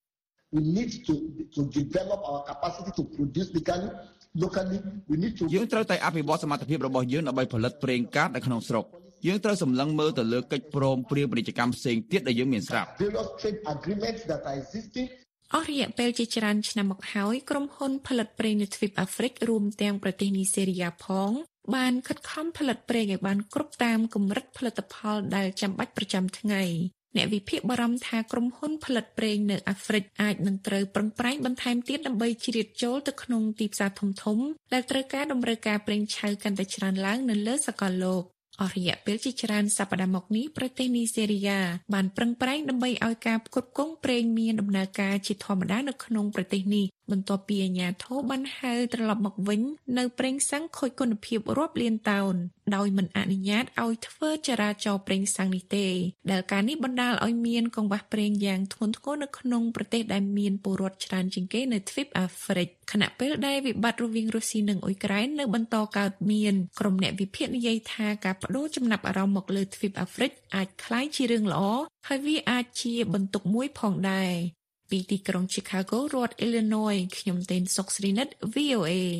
We need to to develop our capacity to produce locally locally we need to យើងត្រូវតែអភិវឌ្ឍសមត្ថភាពរបស់យើងដើម្បីផលិតប្រេងកាតនៅក្នុងស្រុកយើងត្រូវសម្លឹងមើលទៅលើកិច្ចព្រមព្រៀងពាណិជ្ជកម្មផ្សេងទៀតដែលយើងមានស្រាប់ various trade agreements that are existing អស់រយៈពេលជាច្រើនឆ្នាំមកហើយក្រុមហ៊ុនផលិតប្រេងនៅទ្វីបអាហ្វ្រិករួមទាំងប្រទេសនីសេរីយ៉ាផងបានខិតខំផលិតប្រេងឲ្យបានគ្រប់តាមកម្រិតផលិតផលដែលចាំបាច់ប្រចាំថ្ងៃអ្នកវិភាគបារម្ភថាក្រុមហ៊ុនផលិតប្រេងនៅអាហ្វ្រិកអាចនឹងត្រូវប្រឹងប្រែងបន្ថែមទៀតដើម្បីជ្រៀតចូលទៅក្នុងទីផ្សារធំៗដែលត្រូវការតម្រូវការប្រេងឆៅកាន់តែច្រើនឡើងនៅលើសកលលោកអស់រយៈពេលជាច្រើនសប្តាហ៍មកនេះប្រទេសនីសេរីយ៉ាបានប្រឹងប្រែងដើម្បីឲ្យការផ្គត់ផ្គង់ប្រេងមានដំណើរការជាធម្មតានៅក្នុងប្រទេសនេះបន្ទាប់ពីអាជ្ញាធរបានហៅត្រឡប់មកវិញនៅប្រេងសាំងខូចគុណភាពរាប់លានតោនដោយមិនអនុញ្ញាតឲ្យធ្វើចរាចរណ៍ប្រេងសាំងនេះទេដែលការនេះបណ្ដាលឲ្យមានកង្វះប្រេងយ៉ាងធ្ងន់ធ្ងរនៅក្នុងប្រទេសដែលមានពលរដ្ឋច្រើនជាងគេនៅទ្វីបអាហ្វ្រិកខណៈពេលដែលវិបត្តិរវាងរុស្ស៊ីនិងអ៊ុយក្រែននៅបន្តកើតមានក្រុមអ្នកវិភាគនិយាយថាការបដូរចំណាប់អារម្មណ៍មកលើទ្វីបអាហ្វ្រិកអាចคล้ายជារឿងល្អហើយវាអាចជាបន្ទុកមួយផងដែរពីទីក្រុង Chicago រដ្ឋ Illinois ខ្ញុំទេនសុកស្រីនិត វី អូ អេ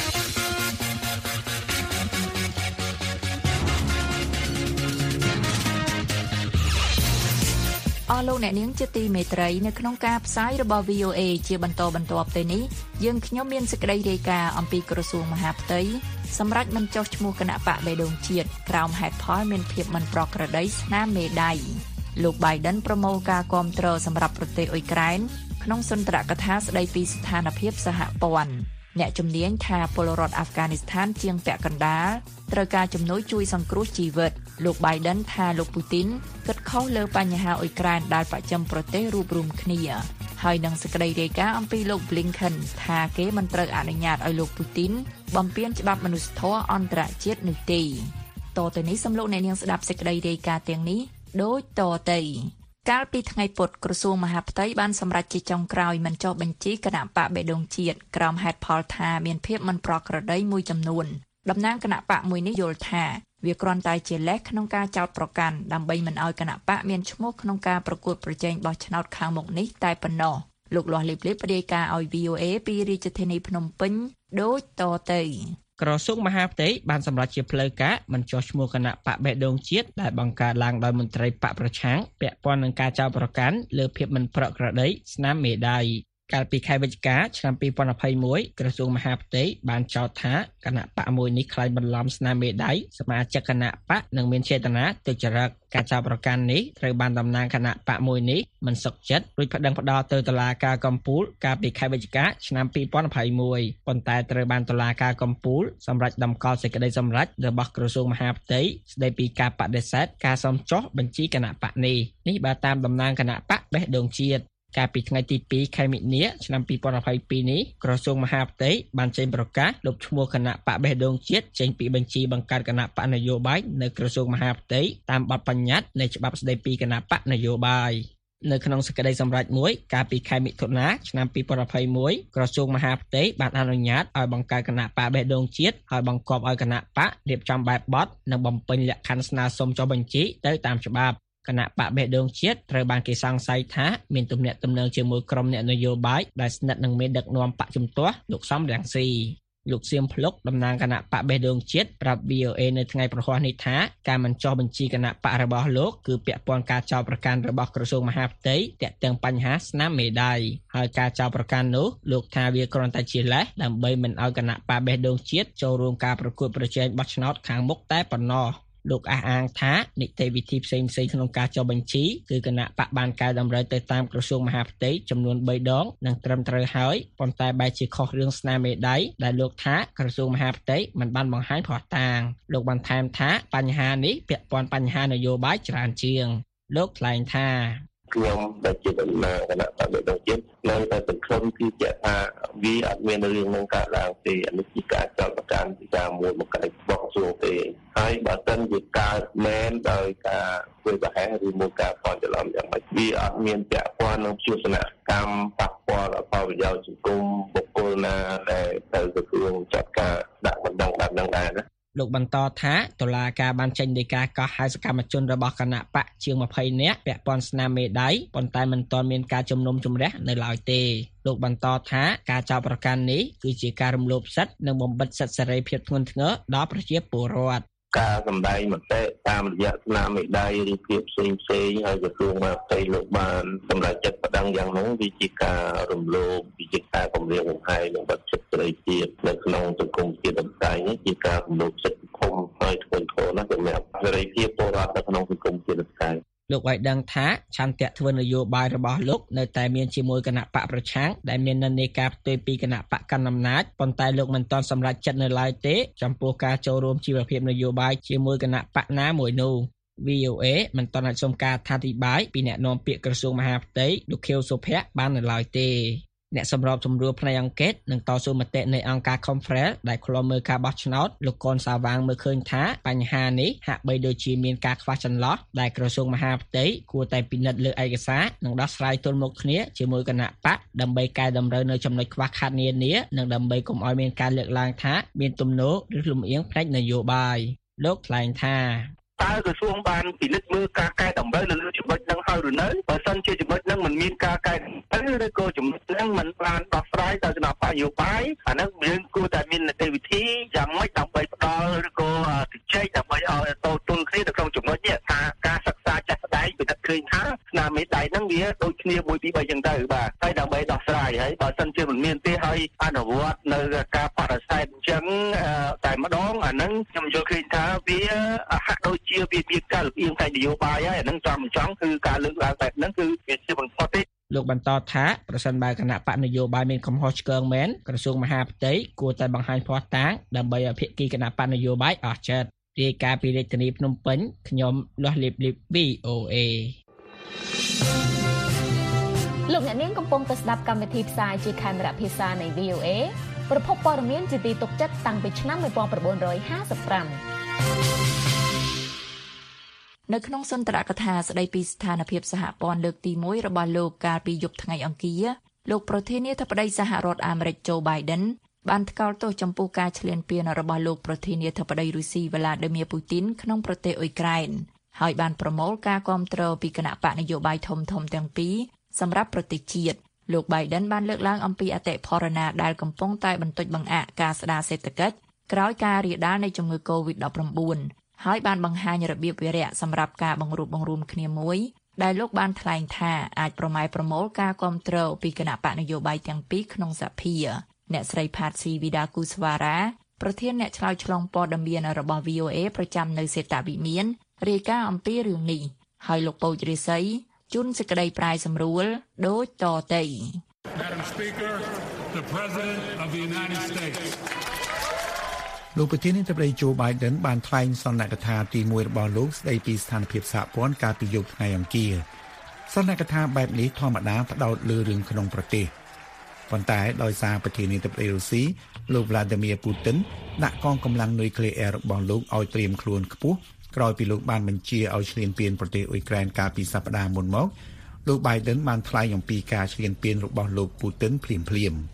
អស់លោកអ្នកនាងជាទីមេត្រីនៅក្នុងការផ្សាយរបស់ វី អូ អេ ជាបន្តបន្ទាប់ទៅនេះយើងខ្ញុំមានសេចក្តីរាយការណ៍អំពីក្រសួងមហាផ្ទៃសម្រាប់មិនចុះឈ្មោះគណៈបកបេដងជាតិក្រោមហេតុផលមានភាពមិនប្រក្រតីស្នាមមេដៃលោក Biden ប្រមូលការគាំទ្រសម្រាប់ប្រទេសអ៊ុយក្រែនក្នុងសន្ទរកថាស្តីពីស្ថានភាពសហព័ន្ធអ្នកជំនាញថាពលរដ្ឋអាហ្វហ្គានីស្ថានជាងពាក់កណ្ដាលត្រូវការជំនួយជួយសង្គ្រោះជីវិតលោក Biden ថាលោកពូទីនគិតខុសលើបញ្ហាអ៊ុយក្រែនដែលបច្ចឹមប្រទេសរួបរមគ្នាហើយនឹងសេចក្តីរាយការណ៍អំពីលោក Blinken ថាគេមិនត្រូវអនុញ្ញាតឲ្យលោកពូទីនបំពានច្បាប់មនុស្សធម៌អន្តរជាតិនោះទេតទៅនេះសំលោកអ្នកនាងស្ដាប់សេចក្តីរាយការណ៍ទាំងនេះដូចតទៅកាលពីថ្ងៃពុធក្រសួងមហាផ្ទៃបានសម្រេចជាចុងក្រោយមិនចុះបញ្ជីគណៈបកបេដងជាតិក្រោមហេតុផលថាមានភាពមិនប្រក្រតីមួយចំនួនតំណាងគណៈបកមួយនេះយល់ថាវាគ្រាន់តែជាលេសក្នុងការចោទប្រកាន់ដើម្បីមិនឲ្យគណៈបកមានឈ្មោះក្នុងការប្រកួតប្រជែងបោះឆ្នោតខាងមុខនេះតែប៉ុណ្ណោះលោកលាស់លីបលីបរាយការណ៍ឲ្យ វី អូ អេ ពីរាជធានីភ្នំពេញដូចតទៅក្រសួងមហាផ្ទៃបានសម្រេចជាផ្លូវការមិនចុះឈ្មោះគណៈបកបេដងជាតិដែលបង្កើតឡើងដោយមន្ត្រីបកប្រឆាំងពាក់ព័ន្ធនឹងការចោទប្រកាន់លើភាពមិនប្រក្រតីស្នាមមេដៃកាលពីខែវិច្ឆិកាឆ្នាំពីរពាន់ยี่สิบเอ็ดក្រសួងមហាផ្ទៃបានចោទថាគណៈបកមួយនេះក្លែងបន្លំស្នាមមេដៃសមាជិកគណៈបកនិងមានចេតនាទុច្ចរិតការចោទប្រកាន់នេះត្រូវបានតំណាងគណៈបកមួយនេះមិនសុខចិត្តរួចប្តឹងផ្តល់ទៅតុលាការកំពូលកាលពីខែវិច្ឆិកាឆ្នាំពីរពាន់ยี่สิบเอ็ดប៉ុន្តែត្រូវបានតុលាការកំពូលសម្រេចដំកល់សេចក្តីសម្រេចរបស់ក្រសួងមហាផ្ទៃស្តីពីការបដិសេធការសុំចុះបញ្ជីគណៈបកនេះនេះបើតាមតំណាងគណៈបកបេះដូងជាតិកាលពីថ្ងៃទីពីរខែមិនិនាឆ្នាំពីរពាន់ยี่สิบเอ็ดនេះក្រសួងមហាផ្ទៃបានចេញប្រកាសលុបឈ្មោះគណៈបកបេះដូងជាតិចេញពីបញ្ជីបង្កើតគណៈបកនយោបាយនៅក្រសួងមហាផ្ទៃតាមបទបញ្ញត្តិនៃច្បាប់ស្តីពីគណៈបកនយោបាយនៅក្នុងសេចក្តីសម្រេចមួយកាលពីខែមិថុនាឆ្នាំពីរពាន់ยี่สิบเอ็ดក្រសួងមហាផ្ទៃបានអនុញ្ញាតឲ្យបង្កើតគណៈបកបេះដូងជាតិហើយបង្គាប់ឲ្យគណៈបករៀបចំបែបបទនិងបំពេញលក្ខខណ្ឌស្នើសុំចុះបញ្ជីទៅតាមច្បាប់គណៈបកបេះដូងជាតិត្រូវបានគេសង្ស័យថាមានទំនាក់ទំនងជាមួយក្រុមអ្នកនយោបាយដែលស្និទ្ធនឹងមេដឹកនាំបកជំទាស់លោកសំរងស៊ីលោកសៀមភ្លុកតំណាងគណៈបកបេះដូងជាតិប្រាប់ วี โอ เอ នៅថ្ងៃប្រហ័សនេះថាការមិនចុះបញ្ជីគណៈបករបស់លោកគឺពាក់ព័ន្ធការចោទប្រកាន់របស់ក្រសួងមហាផ្ទៃទាក់ទងបញ្ហាស្នាមមេដៃហើយការចោទប្រកាន់នោះលោកថាវាគ្រាន់តែជាលេសដើម្បីមិនឲ្យគណៈបកបេះដូងជាតិចូលរួមការប្រកួតប្រជែងបោះឆ្នោតខាងមុខតែប៉ុណ្ណោះលោកអះអាងថានីតិវិធីផ្សេងៗក្នុងការចុះបញ្ជីគឺគណៈបកបានកែតម្រូវទៅតាមក្រសួងមហាផ្ទៃចំនួនបីដងនិងត្រឹមត្រូវហើយប៉ុន្តែបែរជាខុសរឿងស្នាមមេដៃដែលលោកថាក្រសួងមហាផ្ទៃមិនបានបង្ហាញភស្តុតាងលោកបន្ថែមថាបញ្ហានេះពាក់ព័ន្ធបញ្ហានយោបាយច្រើនជាងលោកថ្លែងថាខ្ញុំដែលជាតំណាងគណៈបកបេះដូងជាតិនៅតែសង្ឃឹមគឺជាថាវាអត់មានរឿងនឹងកើតឡើងទេអានេះជាការចោទប្រកាន់ពីការមួយមកកែបោកសួរទេហើយបើសិនជាកើតមែនដោយការធ្វើប្រហែសឬមួយការផន់ច្រឡំយ៉ាងម៉េចវាអត់មានពាក់ព័ន្ធនឹងជាសនកម្មប៉ះពាល់ដល់ផលប្រយោជន៍សង្គមបុគ្គលណាដែលត្រូវទទួលចាត់ការដាក់បណ្ដឹងបែបហ្នឹងដែរណាលោកបន្តថាតុលាការបានចេញដីកាកោះហៅសកម្មជនរបស់គណៈបកជាងยี่สิบនាក់ពាក់ព័ន្ធស្នាមមេដៃប៉ុន្តែមិនទាន់មានការជំនុំជម្រះនៅឡើយទេលោកបន្តថាការចោទប្រកាន់នេះគឺជាការរំលោភសិទ្ធិនិងបំបិទសិទ្ធិសេរីភាពធ្ងន់ធ្ងរដល់ប្រជាពលរដ្ឋការសម្ដែងមតិតាមរយៈស្នាមមេដៃឬភាពផ្សេងផ្សេងហើយក្រសួងមហាផ្ទៃលោកបានសម្រេចចិត្តប្តឹងយ៉ាងនោះវាជាការរំលោភវាជាការគំរាមកំហែងនិងបាត់សិទ្ធិសេរីភាពនៅក្នុងសង្គមជាតិអន្តរជាតិនេះជាការរំលោភសិទ្ធិធំហើយធ្ងន់ធ្ងរណាស់សម្រាប់សេរីភាពពលរដ្ឋនៅក្នុងសង្គមជាតិអន្តរជាតិលោកឲ្យដឹងថាឆន្ទៈធ្វើនយោបាយរបស់លោកនៅតែមានជាមួយគណៈបកប្រឆាំងដែលមាននិន្នាការផ្ទុយពីគណៈបកកណ្ដាលអំណាចប៉ុន្តែលោកមិនទាន់សម្រេចចិត្តនៅឡើយទេចំពោះការចូលរួមជីវភាពនយោបាយជាមួយគណៈបកណាមួយនោះ วี โอ เอ មិនទាន់អាចសុំការអធិប្បាយពីអ្នកនាំពាក្យក្រសួងមហាផ្ទៃលោកខៀវសុភ័ក្របាននៅឡើយទេអ្នកសម្របសម្រួលផ្នែកអង្កេតនិងតស៊ូមតិនៃអង្គការ Confrel ដែលឃ្លាំមើលការបោះឆ្នោតលោកកនសាវាងមើលឃើញថាបញ្ហានេះហាក់បីដូចជាមានការខ្វះចន្លោះដែលក្រសួងមហាផ្ទៃគួរតែពិនិត្យលើឯកសារនិងដោះស្រាយទល់មុខគ្នាជាមួយគណៈបកដើម្បីកែតម្រូវនៅចំណុចខ្វះខាតនានានិងដើម្បីកុំឲ្យមានការលើកឡើងថាមានទំនោរឬលំអៀងផ្នែកនយោបាយលោកថ្លែងថាតើក្រសួងបានពិនិត្យមើលការកែតម្រូវនៅលើចំណុចហ្នឹងហើយឬនៅបើសិនជាចំណុចហ្នឹងមិនមានការកែតម្រូវឬក៏ចំណុចហ្នឹងមិនបានដោះស្រាយដោយគណៈបកនយោបាយអាហ្នឹងយើងគួរតែមាននីតិវិធីយ៉ាងម៉េចដើម្បីផ្ដល់ឬក៏ជជែកដើម្បីឲ្យតទល់គ្នានៅក្នុងចំណុចនេះថាការសិក្សាចាស់ស្ដែងពិនិត្យឃើញថាស្នាមមេដៃហ្នឹងវាដូចគ្នាមួយពីរបីចឹងទៅបាទហើយដើម្បីដោះស្រាយហើយបើសិនជាមិនមានទេហើយអនុវត្តនៅការបដិសេធអញ្ចឹងតែម្ដងអាហ្នឹងខ្ញុំយល់ឃើញថាវាហាក់ដូចជាវាមានការលំអៀងផ្នែកនយោបាយហើយអាហ្នឹងចំមិនចំគឺការលើកឡើងបែបហ្នឹងគឺវាជាបំផុតទេលោកបន្តថាប្រសិនបើគណៈបកនយោបាយមានកំហុសឆ្គងមែនក្រសួងមហាផ្ទៃគួរតែបង្ហាញភស្តុតាងដើម្បីឲ្យភាគីគណៈបកនយោបាយអស់ចិត្តរាយការណ៍ពីរាជធានីភ្នំពេញខ្ញុំលាស់លីបលីប វី โอ เอលោកអ្នកនាងកំពុងតែស្ដាប់កម្មវិធីផ្សាយជាខេមរៈភាសានៃ វី โอ เอ ប្រភពព័ត៌មានជាទីទុកចិត្តតាំងពីឆ្នាំnineteen fifty-fiveនៅក្នុងសន្ទរកថាស្ដីពីស្ថានភាពសហព័ន្ធលើកទីoneរបស់លោកកាលពីយប់ថ្ងៃអង្គារលោកប្រធានាធិបតីសហរដ្ឋអាមេរិកโจ Biden បានថ្កោលទោសចំពោះការឈ្លានពានរបស់លោកប្រធានាធិបតីរុស្ស៊ី Vladimir Putin ក្នុងប្រទេសអ៊ុយក្រែនហើយបានប្រមូលការគាំទ្រពីគណៈបកនយោបាយធំៗទាំងពីរសម្រាប់ប្រទេសជាតិលោក Biden បានលើកឡើងអំពីអតិផរណាដែលកំពុងតែបន្តិចបង្អាក់ការស្ដារសេដ្ឋកិច្ចក្រោយការរាលដាលនៃជំងឺ កូវីដ nineteen ហើយបានបង្ហាញរបៀបវារៈសម្រាប់ការបង្រួបបង្រួមគ្នាមួយដែលលោកបានថ្លែងថាអាចប្រម៉ែប្រមូលការគ្រប់គ្រងពីគណៈបកនយោបាយទាំងពីរក្នុងសភាអ្នកស្រី Patsy Widakuswara ប្រធានអ្នកឆ្លើយឆ្លងព័ត៌មានរបស់ វី អូ អេ ប្រចាំនៅសេតវិមានរាយការណ៍អំពីរឿងនេះហើយលោកពូចរិស័យជូនសេចក្តីប្រាយសម្រួលដូចតទៅ Madam Speaker, the President of the United States លោកប្រធានាធិបតី Joe Biden បានថ្លែងសន្និកថាទីមួយរបស់លោកស្ដីពីស្ថានភាពសហព័ន្ធកាលពីយប់ថ្ងៃអង្គារសន្និកថាបែបនេះធម្មតាផ្ដោតលើរឿងក្នុងប្រទេសប៉ុន្តែដោយសារប្រធានាធិបតីរុស្ស៊ីលោក Vladimir Putin ដាក់កងកម្លាំងនុយក្លេអ៊ែររបស់លោកឲ្យត្រៀមខ្លួនខ្ពស់ក្រោយពីលោកបានបញ្ជាឲ្យឈ្លានពានប្រទេសអ៊ុយក្រែនកាលពីសប្តាហ៍មុនមកលោក Biden បានថ្លែងអំពីការឈ្លានពានរបស់លោក Putin ភ្លាមៗ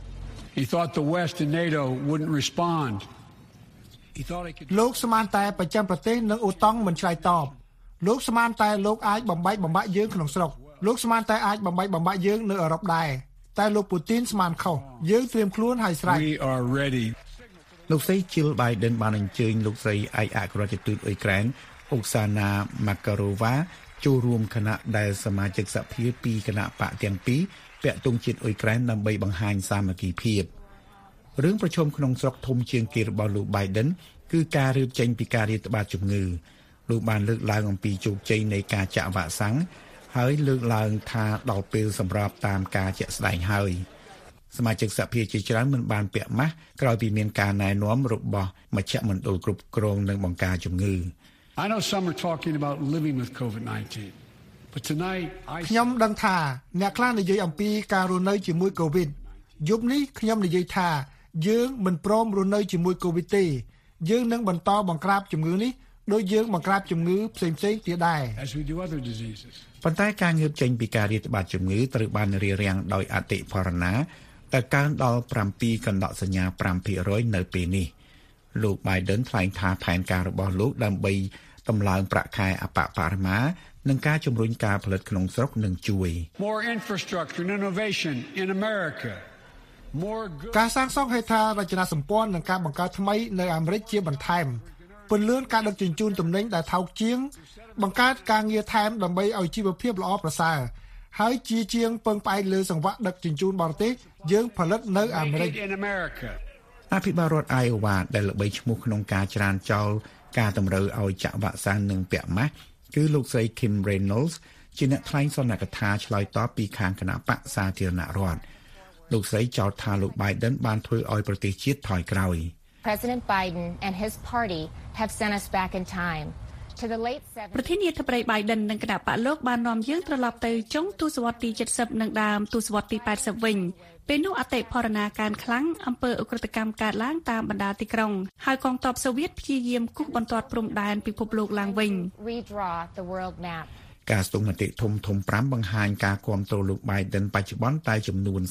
He thought the West and NATO wouldn't respond. លោកស្មានតែប្រចាំប្រទេសនៅអូតង់មិនឆ្លើយតបលោកស្មានតែលោកអាចបំបែកបំបាក់យើងក្នុងស្រុកលោកស្មានតែអាចបំបែកបំបាក់យើងនៅអឺរ៉ុបដែរតែលោកពូទីនស្មានខុសយើងត្រៀមខ្លួនហើយស្រេច We are ready. លោកស្រី Jill Biden បានអញ្ជើញលោកស្រីឯកអគ្គរដ្ឋទូតអ៊ុយក្រែន Oksana Makarova ចូលរួមគណៈដែលសមាជិកសភាពីគណៈបកទាំងពីរពាក់ទង់ជាតិអ៊ុយក្រែនដើម្បីបង្ហាញសាមគ្គីភាពរឿងប្រជុំក្នុងស្រុកធំជាងគេរបស់លោក Biden គឺការរៀបចេញពីការរាតត្បាតជំងឺលោកបានលើកឡើងអំពីជោគជ័យនៃការចាក់វ៉ាក់សាំងហើយលើកឡើងថាដល់ពេលសម្រាប់តាមការជាក់ស្ដែងហើយសមាជិកសភាជាច្រើនមិនបានពាក់ម៉ាស់ក្រោយពីមានការណែនាំរបស់មជ្ឈមណ្ឌលគ្រប់គ្រងនិងបង្ការជំងឺ I know some are talking about living with COVID nineteen, but tonight I ខ្ញុំដឹងថាអ្នកខ្លះនិយាយអំពីការរស់នៅជាមួយ COVID យប់នេះខ្ញុំនិយាយថាយើងមិនព្រមរស់នៅជាមួយ COVID ទេយើងនឹងបន្តបង្ក្រាបជំងឺនេះដោយយើងបង្ក្រាបជំងឺផ្សេងៗទៀតដែរ as we do other diseases ប៉ុន្តែការងើបចេញពីការរាតត្បាតជំងឺត្រូវបានរារាំងដោយអតិផរណាដែលកើនដល់7កណ្ដកសញ្ញា 5% នៅពេលនេះលោក Biden ថ្លែងថាផែនការរបស់លោកដើម្បីតម្លើងប្រាក់ខែអបបរមានិងការជំរុញការផលិតក្នុងស្រុកនឹងជួយ More infrastructure and innovation in America More good ការសាងសង់ហេដ្ឋារចនាសម្ព័ន្ធនិងការបង្កើតថ្មីនៅអាមេរិកជាបន្ថែមពន្លឿនការដឹកជញ្ជូនទំនិញដែលថោកជាងបង្កើតការងារថែមដើម្បីឲ្យជីវភាពល្អប្រសើរហើយជាជាងពឹងផ្អែកលើសង្វាក់ដឹកជញ្ជូនបរទេសយើងផលិតនៅអាមេរិកអភិបាលរដ្ឋ Iowa ដែលល្បីឈ្មោះក្នុងការច្រានចោលការតម្រូវឲ្យចាក់វ៉ាក់សាំងនិងពាក់ម៉ាស់គឺលោកស្រី Kim Reynolds ជាអ្នកថ្លែងសន្និកថាឆ្លើយតបពីខាងគណៈបកសាធារណរដ្ឋលោកស្រីចោទថាលោក Biden បានធ្វើឲ្យប្រទេសជាតិថយក្រោយ President Biden and his party have sent us back in time to the late seventies ប្រធានាធិបតី Biden និងគណៈបកលោកបាននាំយើងត្រឡប់ទៅចុងទសវត្សរ៍ទី70និងដើមទសវត្សរ៍ទី80វិញពេលនោះអតិផរណាការខ្លាំងអំពើអ ுக ្រិតកម្មកើតឡើងតាមបណ្ដាទីក្រុងហើយកងទ័ពសូវៀតព្យាយាមគូសបន្ទាត់ព្រំដែនពិភពលោកឡើងវិញ redraw the world map ការស្ទង់មតិធំធំ5បង្ហាញការគ្រប់គ្រងលោក Biden បច្ចុប្បន្នតែចំនួន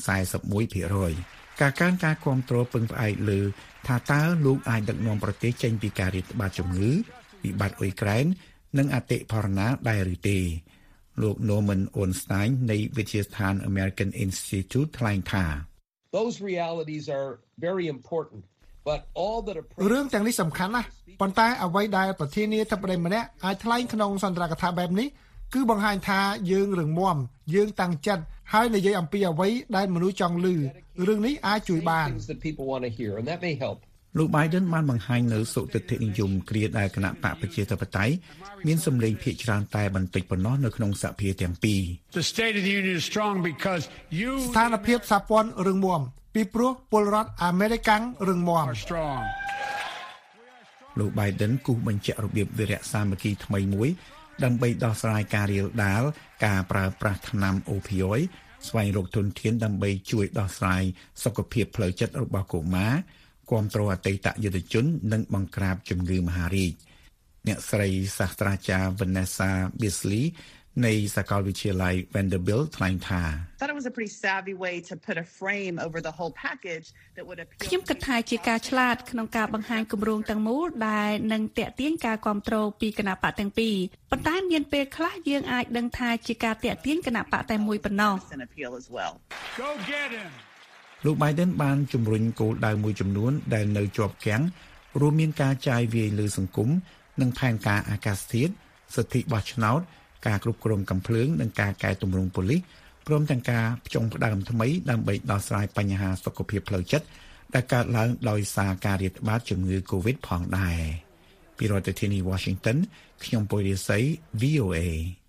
41% ការកើនការគ្រប់គ្រងពឹងផ្អែកលើថាតើលោកអាចដឹកនាំប្រទេសចេញពីការរាតត្បាតជំងឺវិបត្តិអ៊ុយក្រែននិងអតិផរណាដែរឬទេលោក Norman Ornstein នៃវិទ្យាស្ថាន American Institute ថ្លែងថា Those realities are very important but all that a រឿងទាំងនេះសំខាន់ណាស់ប៉ុន្តែអ្វីដែលប្រធានាធិបតីម្នាក់អាចថ្លែងក្នុងសន្ទរកថាបែបនេះគឺបង្ហាញថាយើងរឹងមាំយើងតាំងចិត្តហើយនិយាយអំពីអ្វីដែលមនុស្សចង់ឮរឿងនេះអាចជួយបានលោក Biden បានបង្ហាញនៅសុទិដ្ឋិនិយមគ្រាដែលគណៈបកប្រជាធិបតេយ្យមានសម្លេងភាគច្រើនតែបន្តិចប៉ុណ្ណោះនៅក្នុងសភាទាំងពីរ The State of the Union is strong because you ស្ថានភាពសហព័ន្ធរឹងមាំពីព្រោះពលរដ្ឋអាមេរិករឹងមាំលោក Biden គូសបញ្ជាក់របៀបវិរៈសាមគ្គីថ្មីមួយដើម្បីដោះស្រាយការរាលដាលការប្រើប្រាស់ថ្នាំអូភីយស្វែងរកធនធានដើម្បីជួយដោះស្រាយសុខភាពផ្លូវចិត្តរបស់កុមារគាំទ្រអតីតយុវជននិងបង្ក្រាបជំងឺមហារីកអ្នកស្រីសាស្ត្រាចារ្យ Vanessa Beasley នៃសាកលវិទ្យាល័យ Vanderbilt ថ្លែងថា That was a pretty savvy way to put a frame over the whole package that would appeal ខ្ញុំគិតថាជាការឆ្លាតក្នុងការបង្ហាញគម្រោងទាំងមូលដែលនឹងទាក់ទាញការគាំទ្រពីគណៈបកទាំងពីរប៉ុន្តែមានពេលខ្លះយើងអាចដឹងថាជាការទាក់ទាញគណៈបកតែមួយប៉ុណ្ណោះ Go get him លោក Biden បានជំរុញគោលដៅមួយចំនួនដែលនៅជាប់គាំងរួមមានការចាយវាយលើសង្គមនិងផែនការអាកាសធាតុសិទ្ធិបោះឆ្នោតការគ្រប់គ្រងកំភ្លើងនិងការកែតម្រង់ប៉ូលីសព្រមទាំងការផ្ចង់ផ្ដើមថ្មីដើម្បីដោះស្រាយបញ្ហាសុខភាពផ្លូវចិត្តដែលកើតឡើងដោយសារការរាតត្បាតជំងឺ Covid ផងដែរពីរដ្ឋធានី Washington ខ្ញុំពុយរិស័យ V O A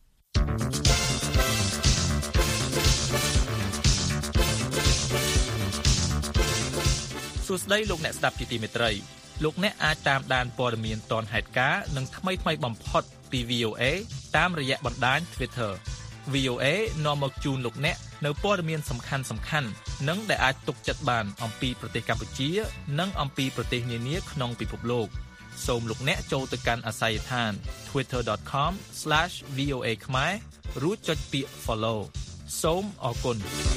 សួស្តីលោកអ្នកស្ដាប់ជាទីមេត្រីលោកអ្នកអាចតាមដានព័ត៌មានទាន់ហេតុការណ៍និងថ្មីៗបំផុតពី V O A តាមរយៈបណ្ដាញ Twitter V O A នាំមកជូនលោកអ្នកនៅព័ត៌មានសំខាន់ៗនិងដែលអាចទុកចិត្តបានអំពីប្រទេសកម្ពុជានិងអំពីប្រទេសនានាក្នុងពិភពលោកសូមលោកអ្នកចូលទៅកាន់អាសយដ្ឋាន twitter dot com slash v o a ខ្មែររួចចុចពាក្យ follow សូមអរគុណ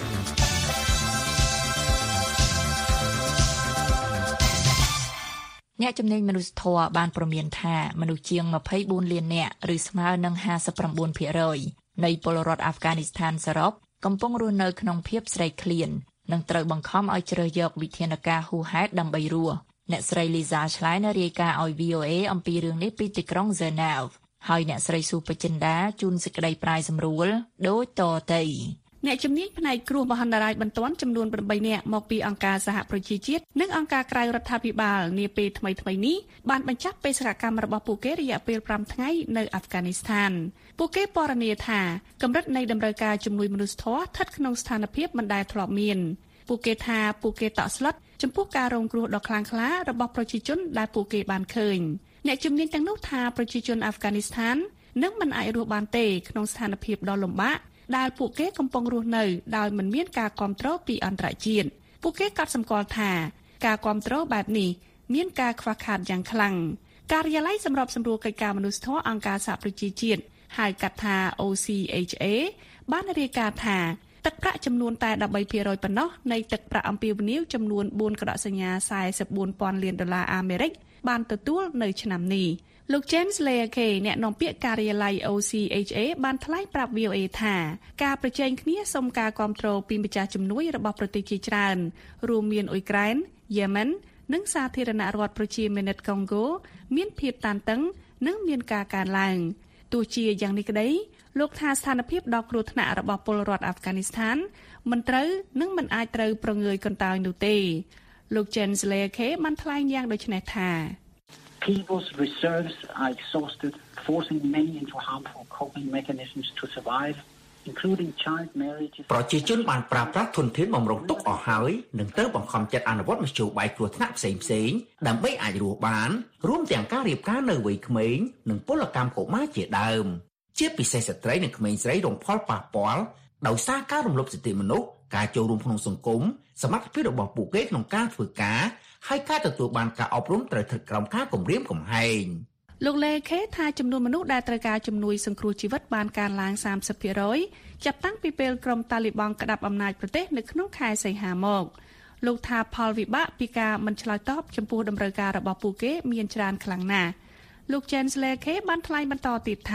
អ្នកជំនាញមនុស្សធម៌បានព្រមានថាមនុស្សជាងម្ភៃបួនលាននាក់ឬស្មើនឹង ห้าสิบเก้าភាគរយ នៃពលរដ្ឋអាហ្វហ្គានីស្ថានសរុបកំពុងរស់នៅក្នុងភាពស្រេកឃ្លាននិងត្រូវបង្ខំឲ្យជ្រើសយកវិធានការហួសហេតុដើម្បីរស់អ្នកស្រី Lisa Schlein រាយការណ៍ឲ្យ V O A អំពីរឿងនេះពីទីក្រុង Geneva ហើយអ្នកស្រីស៊ូបចិន្តាជួនសេចក្តីប្រាយសម្រួលដូចតទៅអ្នកជំនាញផ្នែកគ្រោះមហន្តរាយបន្ទាន់ចំនួនeightនាក់មកពីអង្គការសហប្រជាជាតិនិងអង្គការក្រៅរដ្ឋាភិបាលនាពេលថ្មីៗនេះបានបញ្ចប់បេសកកម្មរបស់ពួកគេរយៈពេលfiveថ្ងៃនៅអាហ្វហ្គានីស្ថានពួកគេពណ៌នាថាកម្រិតនៃតម្រូវការជំនួយមនុស្សធម៌ស្ថិតក្នុងស្ថានភាពមិនដែលធ្លាប់មានពួកគេថាពួកគេតក់ស្លុតចំពោះការរងគ្រោះដ៏ខ្លាំងក្លារបស់ប្រជាជនដែលពួកគេបានឃើញអ្នកជំនាញទាំងនោះថាប្រជាជនអាហ្វហ្គានីស្ថាននឹងមិនអាចរស់បានទេក្នុងស្ថានភាពដ៏លំបាកដែលពួកគេកំពុងរស់នៅដោយមិនមានការគ្រប់គ្រងពីអន្តរជាតិពួកគេកត់សម្គាល់ថាការគ្រប់គ្រងបែបនេះមានការខ្វះខាតយ៉ាងខ្លាំងការិយាល័យសម្របសម្រួលកិច្ចការមនុស្សធម៌អង្គការសហប្រជាជាតិហៅកាត់ថា O C H A បានរាយការណ៍ថាទឹកប្រាក់ចំនួនតែeighteenភាគរយ ប៉ុណ្ណោះនៃទឹកប្រាក់អំពាវនាវចំនួនfourកដកសញ្ញាforty-fourពាន់លានដុល្លារអាមេរិកបានទទួលនៅឆ្នាំនេះលោក James Leake អ្នកនាំពាក្យការិយាល័យ O C H A បានថ្លែងប្រាប់ V O A ថាការប្រជែងគ្នាសុំការគាំទ្រពីម្ចាស់ជំនួយរបស់ប្រទេសជាច្រើនរួមមានអ៊ុយក្រែន Yemen និងសាធារណរដ្ឋប្រជាមានិតកុងហ្គោមានភាពតានតឹងនិងមានការកើនឡើងទោះជាយ៉ាងនេះក្តីលោកថាស្ថានភាពដ៏គ្រោះថ្នាក់របស់ពលរដ្ឋអាហ្វហ្គានីស្ថានមិនត្រូវនិងមិនអាចត្រូវប្រងើយកន្តើយនោះទេលោក James Leake បានថ្លែងយ៉ាងដូចនេះថា People's reserves are exhausted, forcing many into harmful coping mechanisms to survive, including child marriages. ប្រជាជនបានប្រើប្រាស់ធនធានបម្រុងទុកអស់ហើយនិងត្រូវបង្ខំចិត្តអនុវត្តមធ្យោបាយគ្រោះថ្នាក់ផ្សេងៗដើម្បីអាចរស់បានរួមទាំងការរៀបការនៅវ័យក្មេងនិងពលកម្មកុមារជាដើមជាពិសេសស្ត្រីនិងក្មេងស្រីរងផលប៉ះពាល់ដោយសារការរំលោភសិទ្ធិមនុស្សការចូលរួមក្នុងសង្គមសមត្ថភាពរបស់ពួកគេក្នុងការធ្វើការហើយការទទួលបានការអប់រំត្រូវស្ថិតក្រោមការគំរាមកំហែងលោកលេខេថាចំនួនមនុស្សដែលត្រូវការជំនួយសង្គ្រោះជីវិតបានកើនឡើងthirtyភាគរយចាប់តាំងពីពេលក្រុមតាលីបង់ក្តាប់អំណាចប្រទេសនៅក្នុងខែសីហាមកលោកថាផលវិបាកពីការមិនឆ្លើយតបចំពោះតម្រូវការរបស់ពួកគេមានច្រើនខ្លាំងណាស់លោក James Leake បានថ្លែងបន្តទៀតថា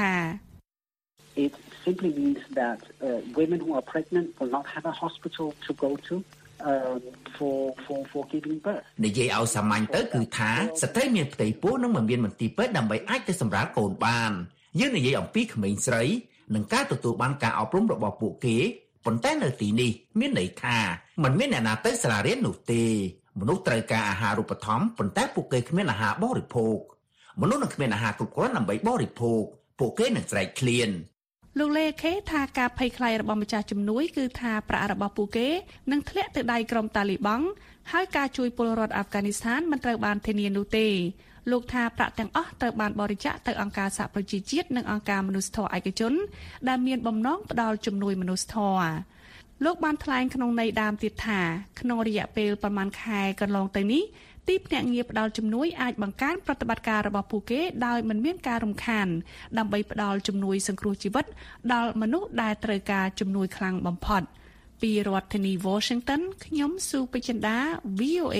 It simply means that uh, women who are pregnant will not have a hospital to go to um for for for giving birth និយាយឲ្យសាមញ្ញទៅគឺថាស្ត្រីមានផ្ទៃពោះនឹងមិនមានមន្ទីរពេទ្យដើម្បីអាចទៅសម្រាលកូនបានយើងនិយាយអំពីក្មេងស្រីនិងការទទួលបានការអប់រំរបស់ពួកគេប៉ុន្តែនៅទីនេះមានន័យថាមិនមានអ្នកណាទៅសាលារៀននោះទេមនុស្សត្រូវការអាហារូបត្ថម្ភប៉ុន្តែពួកគេគ្មានអាហារបរិភោគមនុស្សនឹងគ្មានអាហារគ្រប់គ្រាន់ដើម្បីបរិភោគពួកគេនឹងស្រែកឃ្លានលោកលេខេថាការភ័យខ្លាចរបស់ម្ចាស់ជំនួយគឺថាប្រាក់របស់ពួកគេនឹងធ្លាក់ទៅដៃក្រុមតាលីបង់ហើយការជួយពលរដ្ឋអាហ្វហ្គានីស្ថានមិនត្រូវបានធានានោះទេលោកថាប្រាក់ទាំងអស់ត្រូវបានបរិច្ចាគទៅអង្គការសហប្រជាជាតិនិងអង្គការមនុស្សធម៌ឯកជនដែលមានបំណងផ្ដល់ជំនួយមនុស្សធម៌លោកបានថ្លែងក្នុងន័យដើមទៀតថាក្នុងរយៈពេលប្រមាណខែកន្លងទៅនេះទីភ្នាក់ងារផ្ដល់ជំនួយអាចបង្កើនប្រតិបត្តិការរបស់ពួកគេដោយមិនមានការរំខានដើម្បីផ្ដល់ជំនួយសង្គ្រោះជីវិតដល់មនុស្សដែលត្រូវការជំនួយខ្លាំងបំផុតពីរដ្ឋធានី Washington ខ្ញុំស៊ូពេជ្រចិន្តា V O A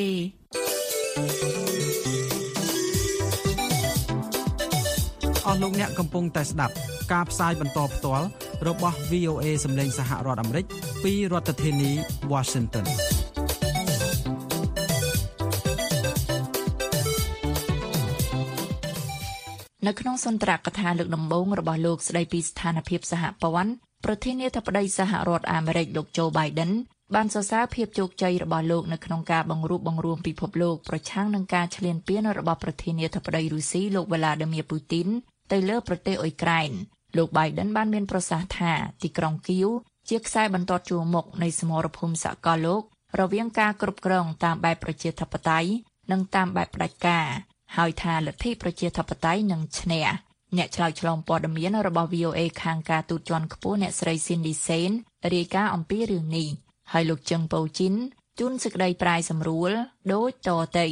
អស់លោកអ្នកកំពុងតែស្ដាប់ការផ្សាយបន្តផ្ទាល់របស់ V O A សម្លេងសហរដ្ឋអាមេរិកពីរដ្ឋធានី Washington នៅក្នុងសន្ទរកថាលើកដំបូងរបស់លោកស្ដីពីស្ថានភាពសហព័ន្ធប្រធានាធិបតីសហរដ្ឋអាមេរិកលោក Joe Biden បានសរសើរភាពជោគជ័យរបស់លោកនៅក្នុងការបង្រួបបង្រួមពិភពលោកប្រឆាំងនឹងការឈ្លានពានរបស់ប្រធានាធិបតីរុស្ស៊ីលោក Vladimir Putin ទៅលើប្រទេសអ៊ុយក្រែនលោក Biden បានមានប្រសាសន៍ថាទីក្រុងគីវជាខ្សែបន្ទាត់ជួរមុខនៃសមរភូមិសកលលោករវាងការគ្រប់គ្រងតាមបែបប្រជាធិបតេយ្យនិងតាមបែបផ្ដាច់ការហើយថាលទ្ធិប្រជាធិបតេយ្យនឹងឈ្នះអ្នកឆ្លើយឆ្លងព័ត៌មានរបស់ វី អូ អេ ខាងការទូតជាន់ខ្ពស់អ្នកស្រី Cindy Saine រាយការណ៍អំពីរឿងនេះហើយលោកជឹងប៉ូជីនជូនសេចក្តីប្រាយសម្រួលដូចតទៅ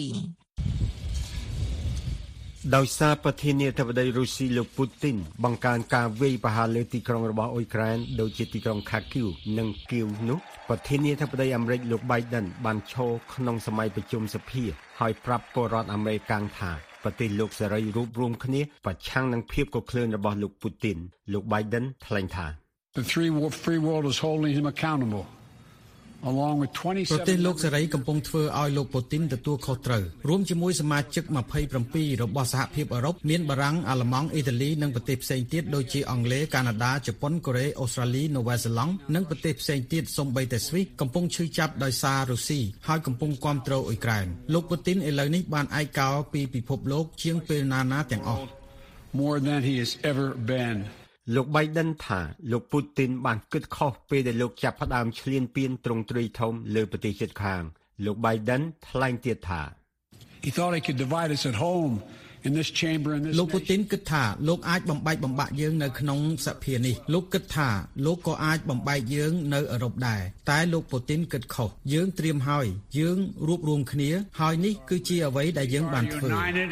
ដោយសារប្រធានាធិបតីរុស្ស៊ីលោកពូទីនបង្កើនការវាយប្រហារលើទីក្រុងរបស់អ៊ុយក្រែនដូចជាទីក្រុង Kharkiv និង Kyiv នោះប្រធានាធិបតីអាមេរិកលោក Biden បានឈរក្នុងសម័យប្រជុំសភាហើយប្រាប់ពលរដ្ឋអាមេរិកថាប្រទេសលោកសេរីរួបរวมគ្នាប្រឆាំងនឹងភាពកក្លឿនរបស់លោកពូទីនលោក Biden ថ្លែងថា The three free world is holding him accountable along with twenty-seven ប្រទេសលោកសេរីកំពុងធ្វើឲ្យលោកពូទីនទទួលខុសត្រូវរួមជាមួយសមាជិកยี่สิบเจ็ดរបស់សហភាពអឺរ៉ុបមានបារាំងអាល្លឺម៉ង់អ៊ីតាលីនិងប្រទេសផ្សេងទៀតដូចជាអង់គ្លេសកាណាដាជប៉ុនកូរ៉េអូស្ត្រាលីនូវែលសេឡង់និងប្រទេសផ្សេងទៀតសូម្បីតែស្វីសកំពុងឈឺចាប់ដោយសាររុស្ស៊ីហើយកំពុងគាំទ្រអ៊ុយក្រែនលោកពូទីនឥឡូវនេះបានឯកោពីពិភពលោកជាងពេលណាណាទាំងអស់ more than he has ever been លោក Biden ថាលោកពូទីនបានគិតខុសពេលដែលលោកចាប់ផ្ដើមឈ្លានពានទ្រង់ទ្រាយធំលើប្រទេសជិតខាងលោក Biden ថ្លែងទៀតថា He thought he could divide us at home in this chamber in this លោកពូទីនគិតថាលោកអាចបំបែកបំបាក់យើងនៅក្នុងសភានេះលោកគិតថាលោកក៏អាចបំបែកយើងនៅអឺរ៉ុបដែរតែលោកពូទីនគិតខុសយើងត្រៀមហើយយើងរួបរวมគ្នាហើយនេះគឺជាអ្វីដែលយើងបានធ្វើ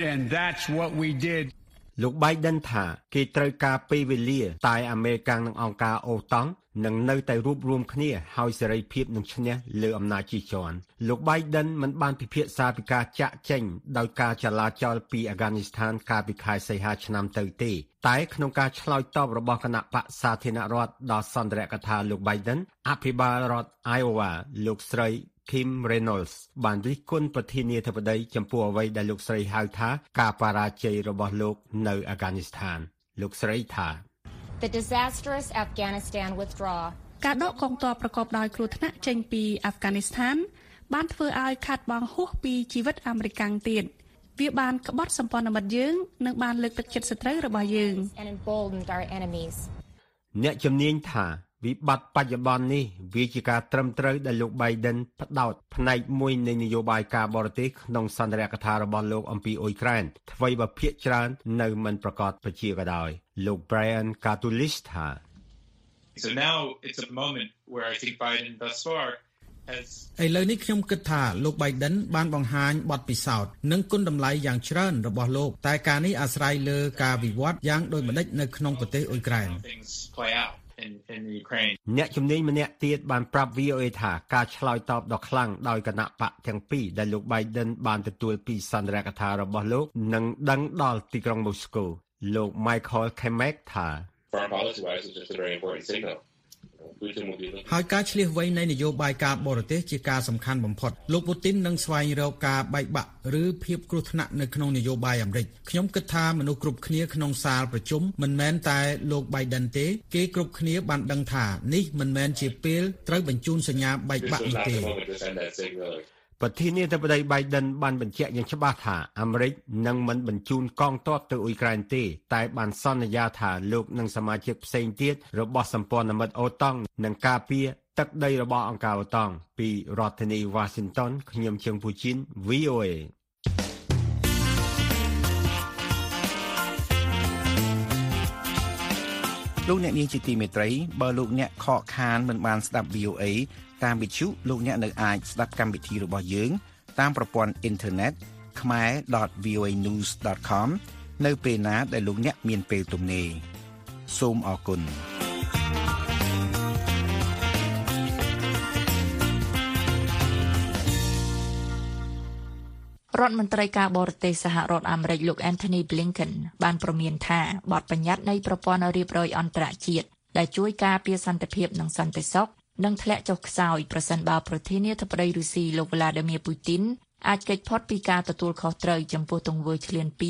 លោក Biden ថាគេត្រូវការពេលវេលាតែអាមេរិកនិងអង្គការអូតង់នឹងនៅតែរួបរวมគ្នាហើយសេរីភាពនឹងឈ្នះលើអំណាចជិះជាន់លោក Biden មិនបានពិភាក្សាពីការចាក់ចេញដោយការចលាចលពីអាហ្គានីស្ថានកាលពីខែសីហាឆ្នាំទៅទេតែក្នុងការឆ្លើយតបរបស់គណៈបក្សសាធារណរដ្ឋដល់សន្ទរកថាលោក Biden អភិបាលរដ្ឋ Iowa លោកស្រីKim Reynolds បានរិះគន់ប្រធានាធិបតីចំពោះអ្វីដែលលោកស្រីហៅថាការបរាជ័យរបស់លោកនៅអាហ្គានីស្ថានលោកស្រីថា The disastrous Afghanistan withdrawal ការដកកងទ័ពប្រកបដោយគ្រោះថ្នាក់ចេញពីអាហ្វហ្គានីស្ថានបានធ្វើឲ្យខាតបង់ហួសពីជីវិតអាមេរិកាំងទៀតវាបានក្បត់សម្ព័ន្ធមិត្តយើងនិងបានលើកទឹកចិត្តសត្រូវរបស់យើងអ្នកជំនាញថាវិបត្តិបច្ចុប្បន្ននេះវាជាការត្រឹមត្រូវដែលលោក Biden ផ្ដោតផ្នែកមួយនៃនយោបាយការបរទេសក្នុងសន្ទរកថារបស់លោកអំពីអ៊ុយក្រែនអ្វីបើភាគច្រើននៅមិនប្រកបប្រជាក៏ដោយលោក Brian Katulis ថា So now it's a moment where I think Biden thus far has ឥឡូវនេះខ្ញុំគិតថាលោក Biden បានបង្ហាញបទពិសោធន៍និងគុណតម្លៃយ៉ាងច្រើនរបស់លោកតែការនេះអាស្រ័យលើការវិវត្តយ៉ាងដូចម្តេចនៅក្នុងប្រទេសអ៊ុយក្រែន In, in Ukraine អ្នកជំនាញម្នាក់ទៀតបានប្រាប់ វី អូ អេ ថាការឆ្លើយតបដ៏ខ្លាំងដោយគណៈបកទាំងពីរដែលលោក Biden បានទទួលពីសន្ទរកថារបស់លោកនឹងដឹងដល់ទីក្រុងមូស្គូលោក Michael Kemek ថា Foreign policy wise it's just a very important signal ហើយការឆ្លៀសវៃនៃនយោបាយការបរទេសជាការសំខាន់បំផុតលោកពូទីននឹងស្វែងរកការបែកបាក់ឬភាពគ្រោះថ្នាក់នៅក្នុងនយោបាយអាមេរិកខ្ញុំគិតថាមនុស្សគ្រប់គ្នាក្នុងសាលប្រជុំមិនមែនតែលោក Biden ទេគេគ្រប់គ្នាបានដឹងថានេះមិនមែនជាពេលត្រូវបញ្ជូនសញ្ញាបែកបាក់នោះទេប្រធានាធិបតី Biden បានបញ្ជាក់យ៉ាងច្បាស់ថាអាមេរិកនឹងមិនបញ្ជូនកងទ័ពទៅអ៊ុយក្រែនទេតែបានសន្យាថាលោកនិងសមាជិកផ្សេងទៀតរបស់សម្ព័ន្ធមិត្តអូតង់នឹងការពារទឹកដីរបស់អង្គការអូតង់ពីរដ្ឋធានី Washington ខ្ញុំជើងពូជីន វី អូ អេលោកអ្នកនាងជាទីមេត្រីបើលោកអ្នកខកខានមិនបានស្ដាប់ វី អូ អេ តាមវិទ្យុលោកអ្នកនៅអាចស្ដាប់កម្មវិធីរបស់យើងតាមប្រព័ន្ធអ៊ីនធឺណិត khmer dot v o a news dot com នៅពេលណាដែលលោកអ្នកមានពេលទំនេរសូមអរគុណរដ្ឋមន្ត្រីការបរទេសសហរដ្ឋអាមេរិកលោក Anthony Blinken បានប្រមានថាបទបញ្ញត្តិនៃប្រព័ន្ធរៀបរយអន្តរជាតិដែលជួយការពារសន្តិភាពនិងសន្តិសុខនឹងធ្លាក់ចុះខ្សោយប្រសិនបើប្រធានាធិបតីរុស្ស៊ីលោក Vladimir Putin អាចគេចផុតពីការទទួលខុសត្រូវចំពោះទង្វើឈ្លានពាន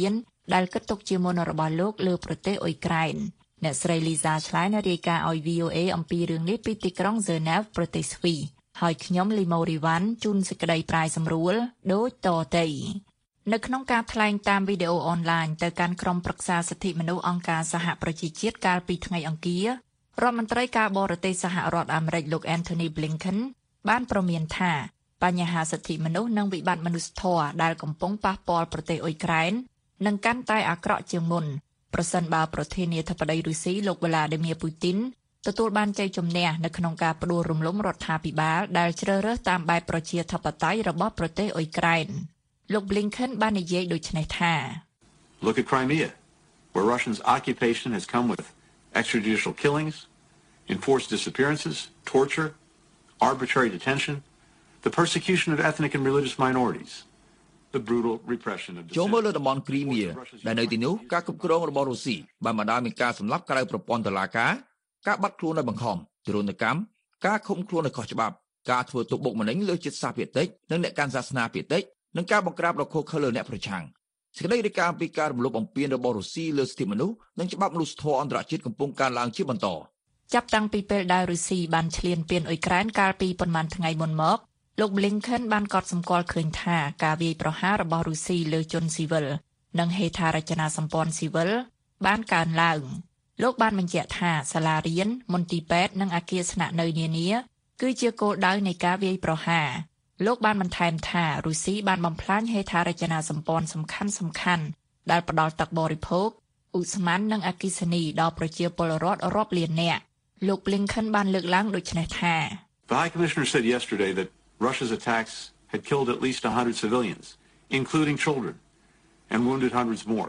ដែលគិតទុកជាមុនរបស់លោកលើប្រទេសអ៊ុយក្រែនអ្នកស្រី Lisa Schlein រាយការណ៍ឲ្យ V O A អំពីរឿងនេះពីទីក្រុង Geneva ប្រទេសស្វីសហើយខ្ញុំ Limo Rivan ជូនសេចក្តីប្រាយសម្រួលដូចតទៅនៅក្នុងការថ្លែងតាមវីដេអូអនឡាញទៅកាន់ក្រុមប្រឹក្សាសិទ្ធិមនុស្សអង្គការសហប្រជាជាតិកាលពីថ្ងៃអង្គាររដ្ឋមន្ត្រីការបរទេសសហរដ្ឋអាមេរិកលោក Anthony Blinken បានប្រមានថាបញ្ហាសិទ្ធិមនុស្សនិងវិបត្តិមនុស្សធម៌ដែលកំពុងប៉ះពាល់ប្រទេសអ៊ុយក្រែននឹងកាន់តែអាក្រក់ជាងមុនប្រសិនបើប្រធានាធិបតីរុស្ស៊ីលោក Vladimir Putin ទទួលបានជ័យជំនះនៅក្នុងការផ្ដួលរំលំរដ្ឋាភិបាលដែលជ្រើសរើសតាមបែបប្រជាធិបតេយ្យរបស់ប្រទេសអ៊ុយក្រែនលោក Blinken បាននិយាយដូចនេះថា Look at Crimea, where Russia's occupation has come with extrajudicial killings, enforced disappearances, torture, arbitrary detention, the persecution of ethnic and religious minorities, the brutal repression of dissent. ចូលមើលលើតំបន់គ្រីមៀដែលនៅទីនោះការគ្រប់គ្រងរបស់រុស្ស៊ីបានបណ្ដាលមានការសម្លាប់ក្រៅប្រព័ន្ធតុលាការការបាត់ខ្លួនដោយបង្ខំទរណកម្មការឃុំខ្លួនដោយខុសច្បាប់ការធ្វើទុកបុកម្នេញលើជាតិសាសន៍ភាគតិចនិងអ្នកកាន់សាសនាភាគតិចនិងការបង្ក្រាបរខូខើលើអ្នកប្រឆាំងសេចក្តីរាយការណ៍ពីការរំលោភបំពានរបស់រុស្ស៊ីលើសិទ្ធិមនុស្សនិងច្បាប់មនុស្សធម៌អន្តរជាតិកំពុងកើនឡើងជាបន្តចាប់តាំងពីពេលដែលរុស្ស៊ីបានឈ្លានពានអ៊ុយក្រែនកាលពីប៉ុន្មានថ្ងៃមុនមកលោក Blinken បានកត់សម្គាល់ឃើញថាការវាយប្រហាររបស់រុស្ស៊ីលើជនស៊ីវិលនិងហេដ្ឋារចនាសម្ព័ន្ធស៊ីវិលបានកើនឡើងលោកបានបញ្ជាក់ថាសាលារៀនមន្ទីរពេទ្យនិងអគារស្នាក់នៅនានាគឺជាគោលដៅនៃការវាយប្រហារលោកបានបន្ថែមថារុស្ស៊ីបានបំផ្លាញហេដ្ឋារចនាសម្ព័ន្ធសំខាន់សំខាន់ដែលផ្ដល់ទឹកបរិភោគឧស្ម័ននិងអគ្គិសនីដល់ប្រជាពលរដ្ឋរាប់លាននាក់លោក Blinken បានលើកឡើងដូចនេះថា The High Commissioner said yesterday that Russia's attacks had killed at least one hundred civilians, including children, and wounded hundreds more,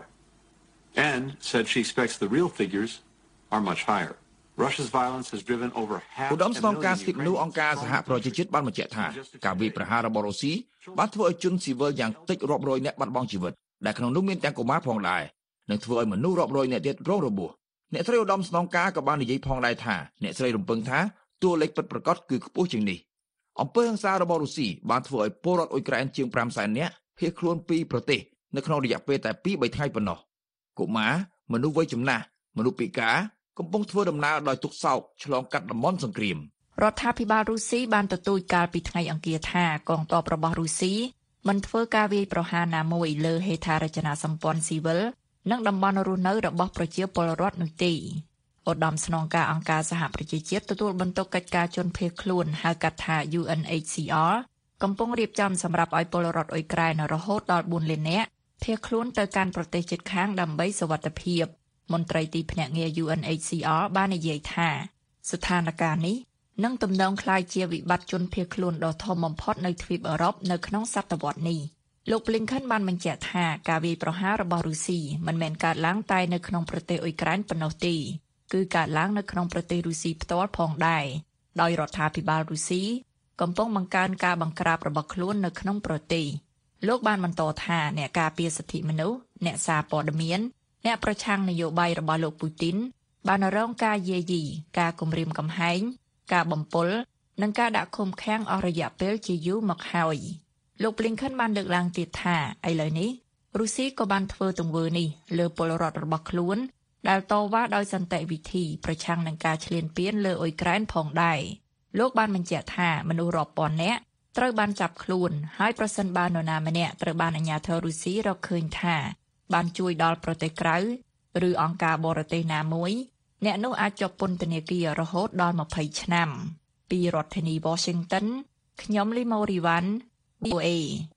and said she expects the real figures are much higher. Russia's violence has driven over half a million Ukrainians អង្គការសហប្រជាជាតិបានបញ្ជាក់ថាការវាយប្រហាររបស់រុស្ស៊ីបានធ្វើឲ្យជនស៊ីវិលយ៉ាងតិចរាប់រយនាក់បាត់បង់ជីវិតដែលក្នុងនោះមានទាំងកុមារផងដែរនិងធ្វើឲ្យមនុស្សរាប់រយនាក់ទៀតរងរបួសអ្នកស្រីឧត្តមស្នងការក៏បាននិយាយផងដែរថាអ្នកស្រីរំពឹងថាតួលេខពិតប្រាកដគឺខ្ពស់ជាងនេះអំពើហិង្សារបស់រុស្ស៊ីបានធ្វើឲ្យពលរដ្ឋអ៊ុយក្រែនជាងfiveសែននាក់ភៀសខ្លួនពីប្រទេសនៅក្នុងរយៈពេលតែtwo to threeថ្ងៃប៉ុណ្ណោះកុមារមនុស្សវ័យចំណាស់មនុស្សពិការកំពុងធ្វើដំណើរដោយទុក្ខសោកឆ្លងកាត់តំបន់សង្គ្រាមរដ្ឋាភិបាលរុស្ស៊ីបានទទូចកាលពីថ្ងៃអង្គារថាកងទ័ពរបស់រុស្ស៊ីមិនធ្វើការវាយប្រហារណាមួយលើហេដ្ឋារចនាសម្ព័ន្ធស៊ីវិលនិងតំបន់រស់នៅរបស់ប្រជាពលរដ្ឋនោះទេឧត្តមស្នងការអង្គការសហប្រជាជាតិទទួលបន្ទុកកិច្ចការជនភៀសខ្លួនហៅកាត់ថា U N H C R កំពុងរៀបចំសម្រាប់ឲ្យពលរដ្ឋអ៊ុយក្រែនរហូតដល់fourលាននាក់ភៀសខ្លួនទៅកាន់ប្រទេសជិតខាងដើម្បីសុវត្ថិភាពមន្ត្រីទីភ្នាក់ងារ U N H C R បាននិយាយថាស្ថានភាពនេះនឹងទំនងคล้ายជាវិបត្តិជនភៀសខ្លួនដ៏ធំបំផុតនៅទ្វីបអឺរ៉ុបនៅក្នុងសតវត្សរ៍នេះលោក Blinken បានបញ្ជាក់ថាការវាយប្រហាររបស់រុស្ស៊ីមិនមែនកើតឡើងតែនៅក្នុងប្រទេសអ៊ុយក្រែនប៉ុណ្ណោះទេគឺកើតឡើងនៅក្នុងប្រទេសរុស្ស៊ីផ្ទាល់ផងដែរដោយរដ្ឋាភិបាលរុស្ស៊ីកំពុងបង្កើនការបង្ក្រាបរបស់ខ្លួននៅក្នុងប្រទេសលោកបានបន្តថាអ្នកការពារសិទ្ធិមនុស្សអ្នកសារព័ត៌មានអ្នកប្រឆាំងនយោបាយរបស់លោកពូទីនបានរងការយាយីការគំរាមកំហែងការបំពុលនិងការដាក់ឃុំឃាំងអស់រយៈពេលជាយូរមកហើយលោក Blinken បានលើកឡើងទៀតថាឥឡូវនេះរុស្ស៊ីក៏បានធ្វើទង្វើនេះលើពលរដ្ឋរបស់ខ្លួនដែលតវ៉ាដោយសន្តិវិធីប្រឆាំងនឹងការឈ្លានពានលើអ៊ុយក្រែនផងដែរលោកបានបញ្ជាក់ថាមនុស្សរាប់ពាន់នាក់ត្រូវបានចាប់ខ្លួនហើយប្រសិនបើនរណាម្នាក់ត្រូវបានអាជ្ញាធររុស្ស៊ីរកឃើញថាបានជួយដល់ប្រទេសក្រៅឬអង្គការបរទេសណាមួយអ្នកនោះអាចជាប់ពន្ធនាគាររហូតដល់twentyឆ្នាំពីរដ្ឋធានី Washington ខ្ញុំ Limo Rivan V O A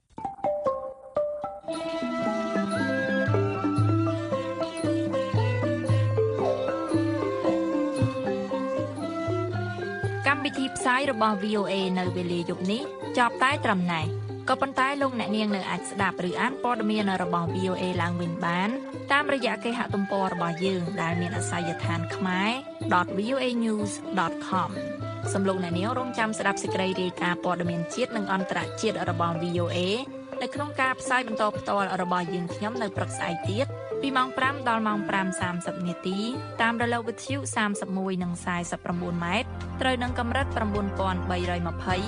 កម្មវិធីផ្សាយរបស់ V O A នៅវេលាយប់នេះចប់តែត្រឹមណេះក៏ប៉ុន្តែលោកអ្នកនាងនៅអាចស្ដាប់ឬអានព័ត៌មានរបស់ V O A ឡើងវិញបានតាមរយៈគេហទំព័ររបស់យើងដែលមានអាសយដ្ឋាន ខ្មែរ dot voa news dot com សំឡេងអ្នកនាងរងចាំស្ដាប់សេចក្តីរាយការណ៍ព័ត៌មានជាតិនិងអន្តរជាតិរបស់ V O A នៅក្នុងការផ្សាយបន្តផ្ទាល់របស់យើងខ្ញុំនៅព្រឹកស្អែកទៀតពីម៉ោងប្រាំដល់ម៉ោងប្រាំសាមសិបនាទីតាមរលកវិទ្យុសាមសិបមួយនិងខ្សែសិប៩ម៉ែត្រត្រូវនឹងកម្រិត៩,៣២០ ៥,៩១៥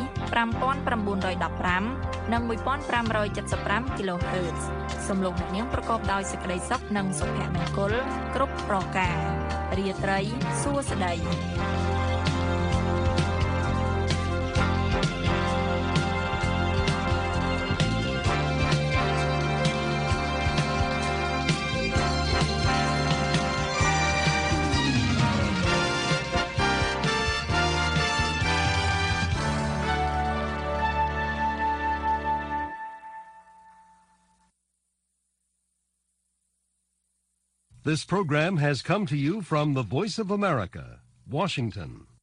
និងមួយពាន់ប្រាំរយเจ็ดสิบห้า kHz សំឡេងអ្នកនាងប្រកបដោយសេចក្តីសុខនិងសុភមង្គលគ្រប់ប្រការរាត្រីសួស្តី This program has come to you from the Voice of America, Washington.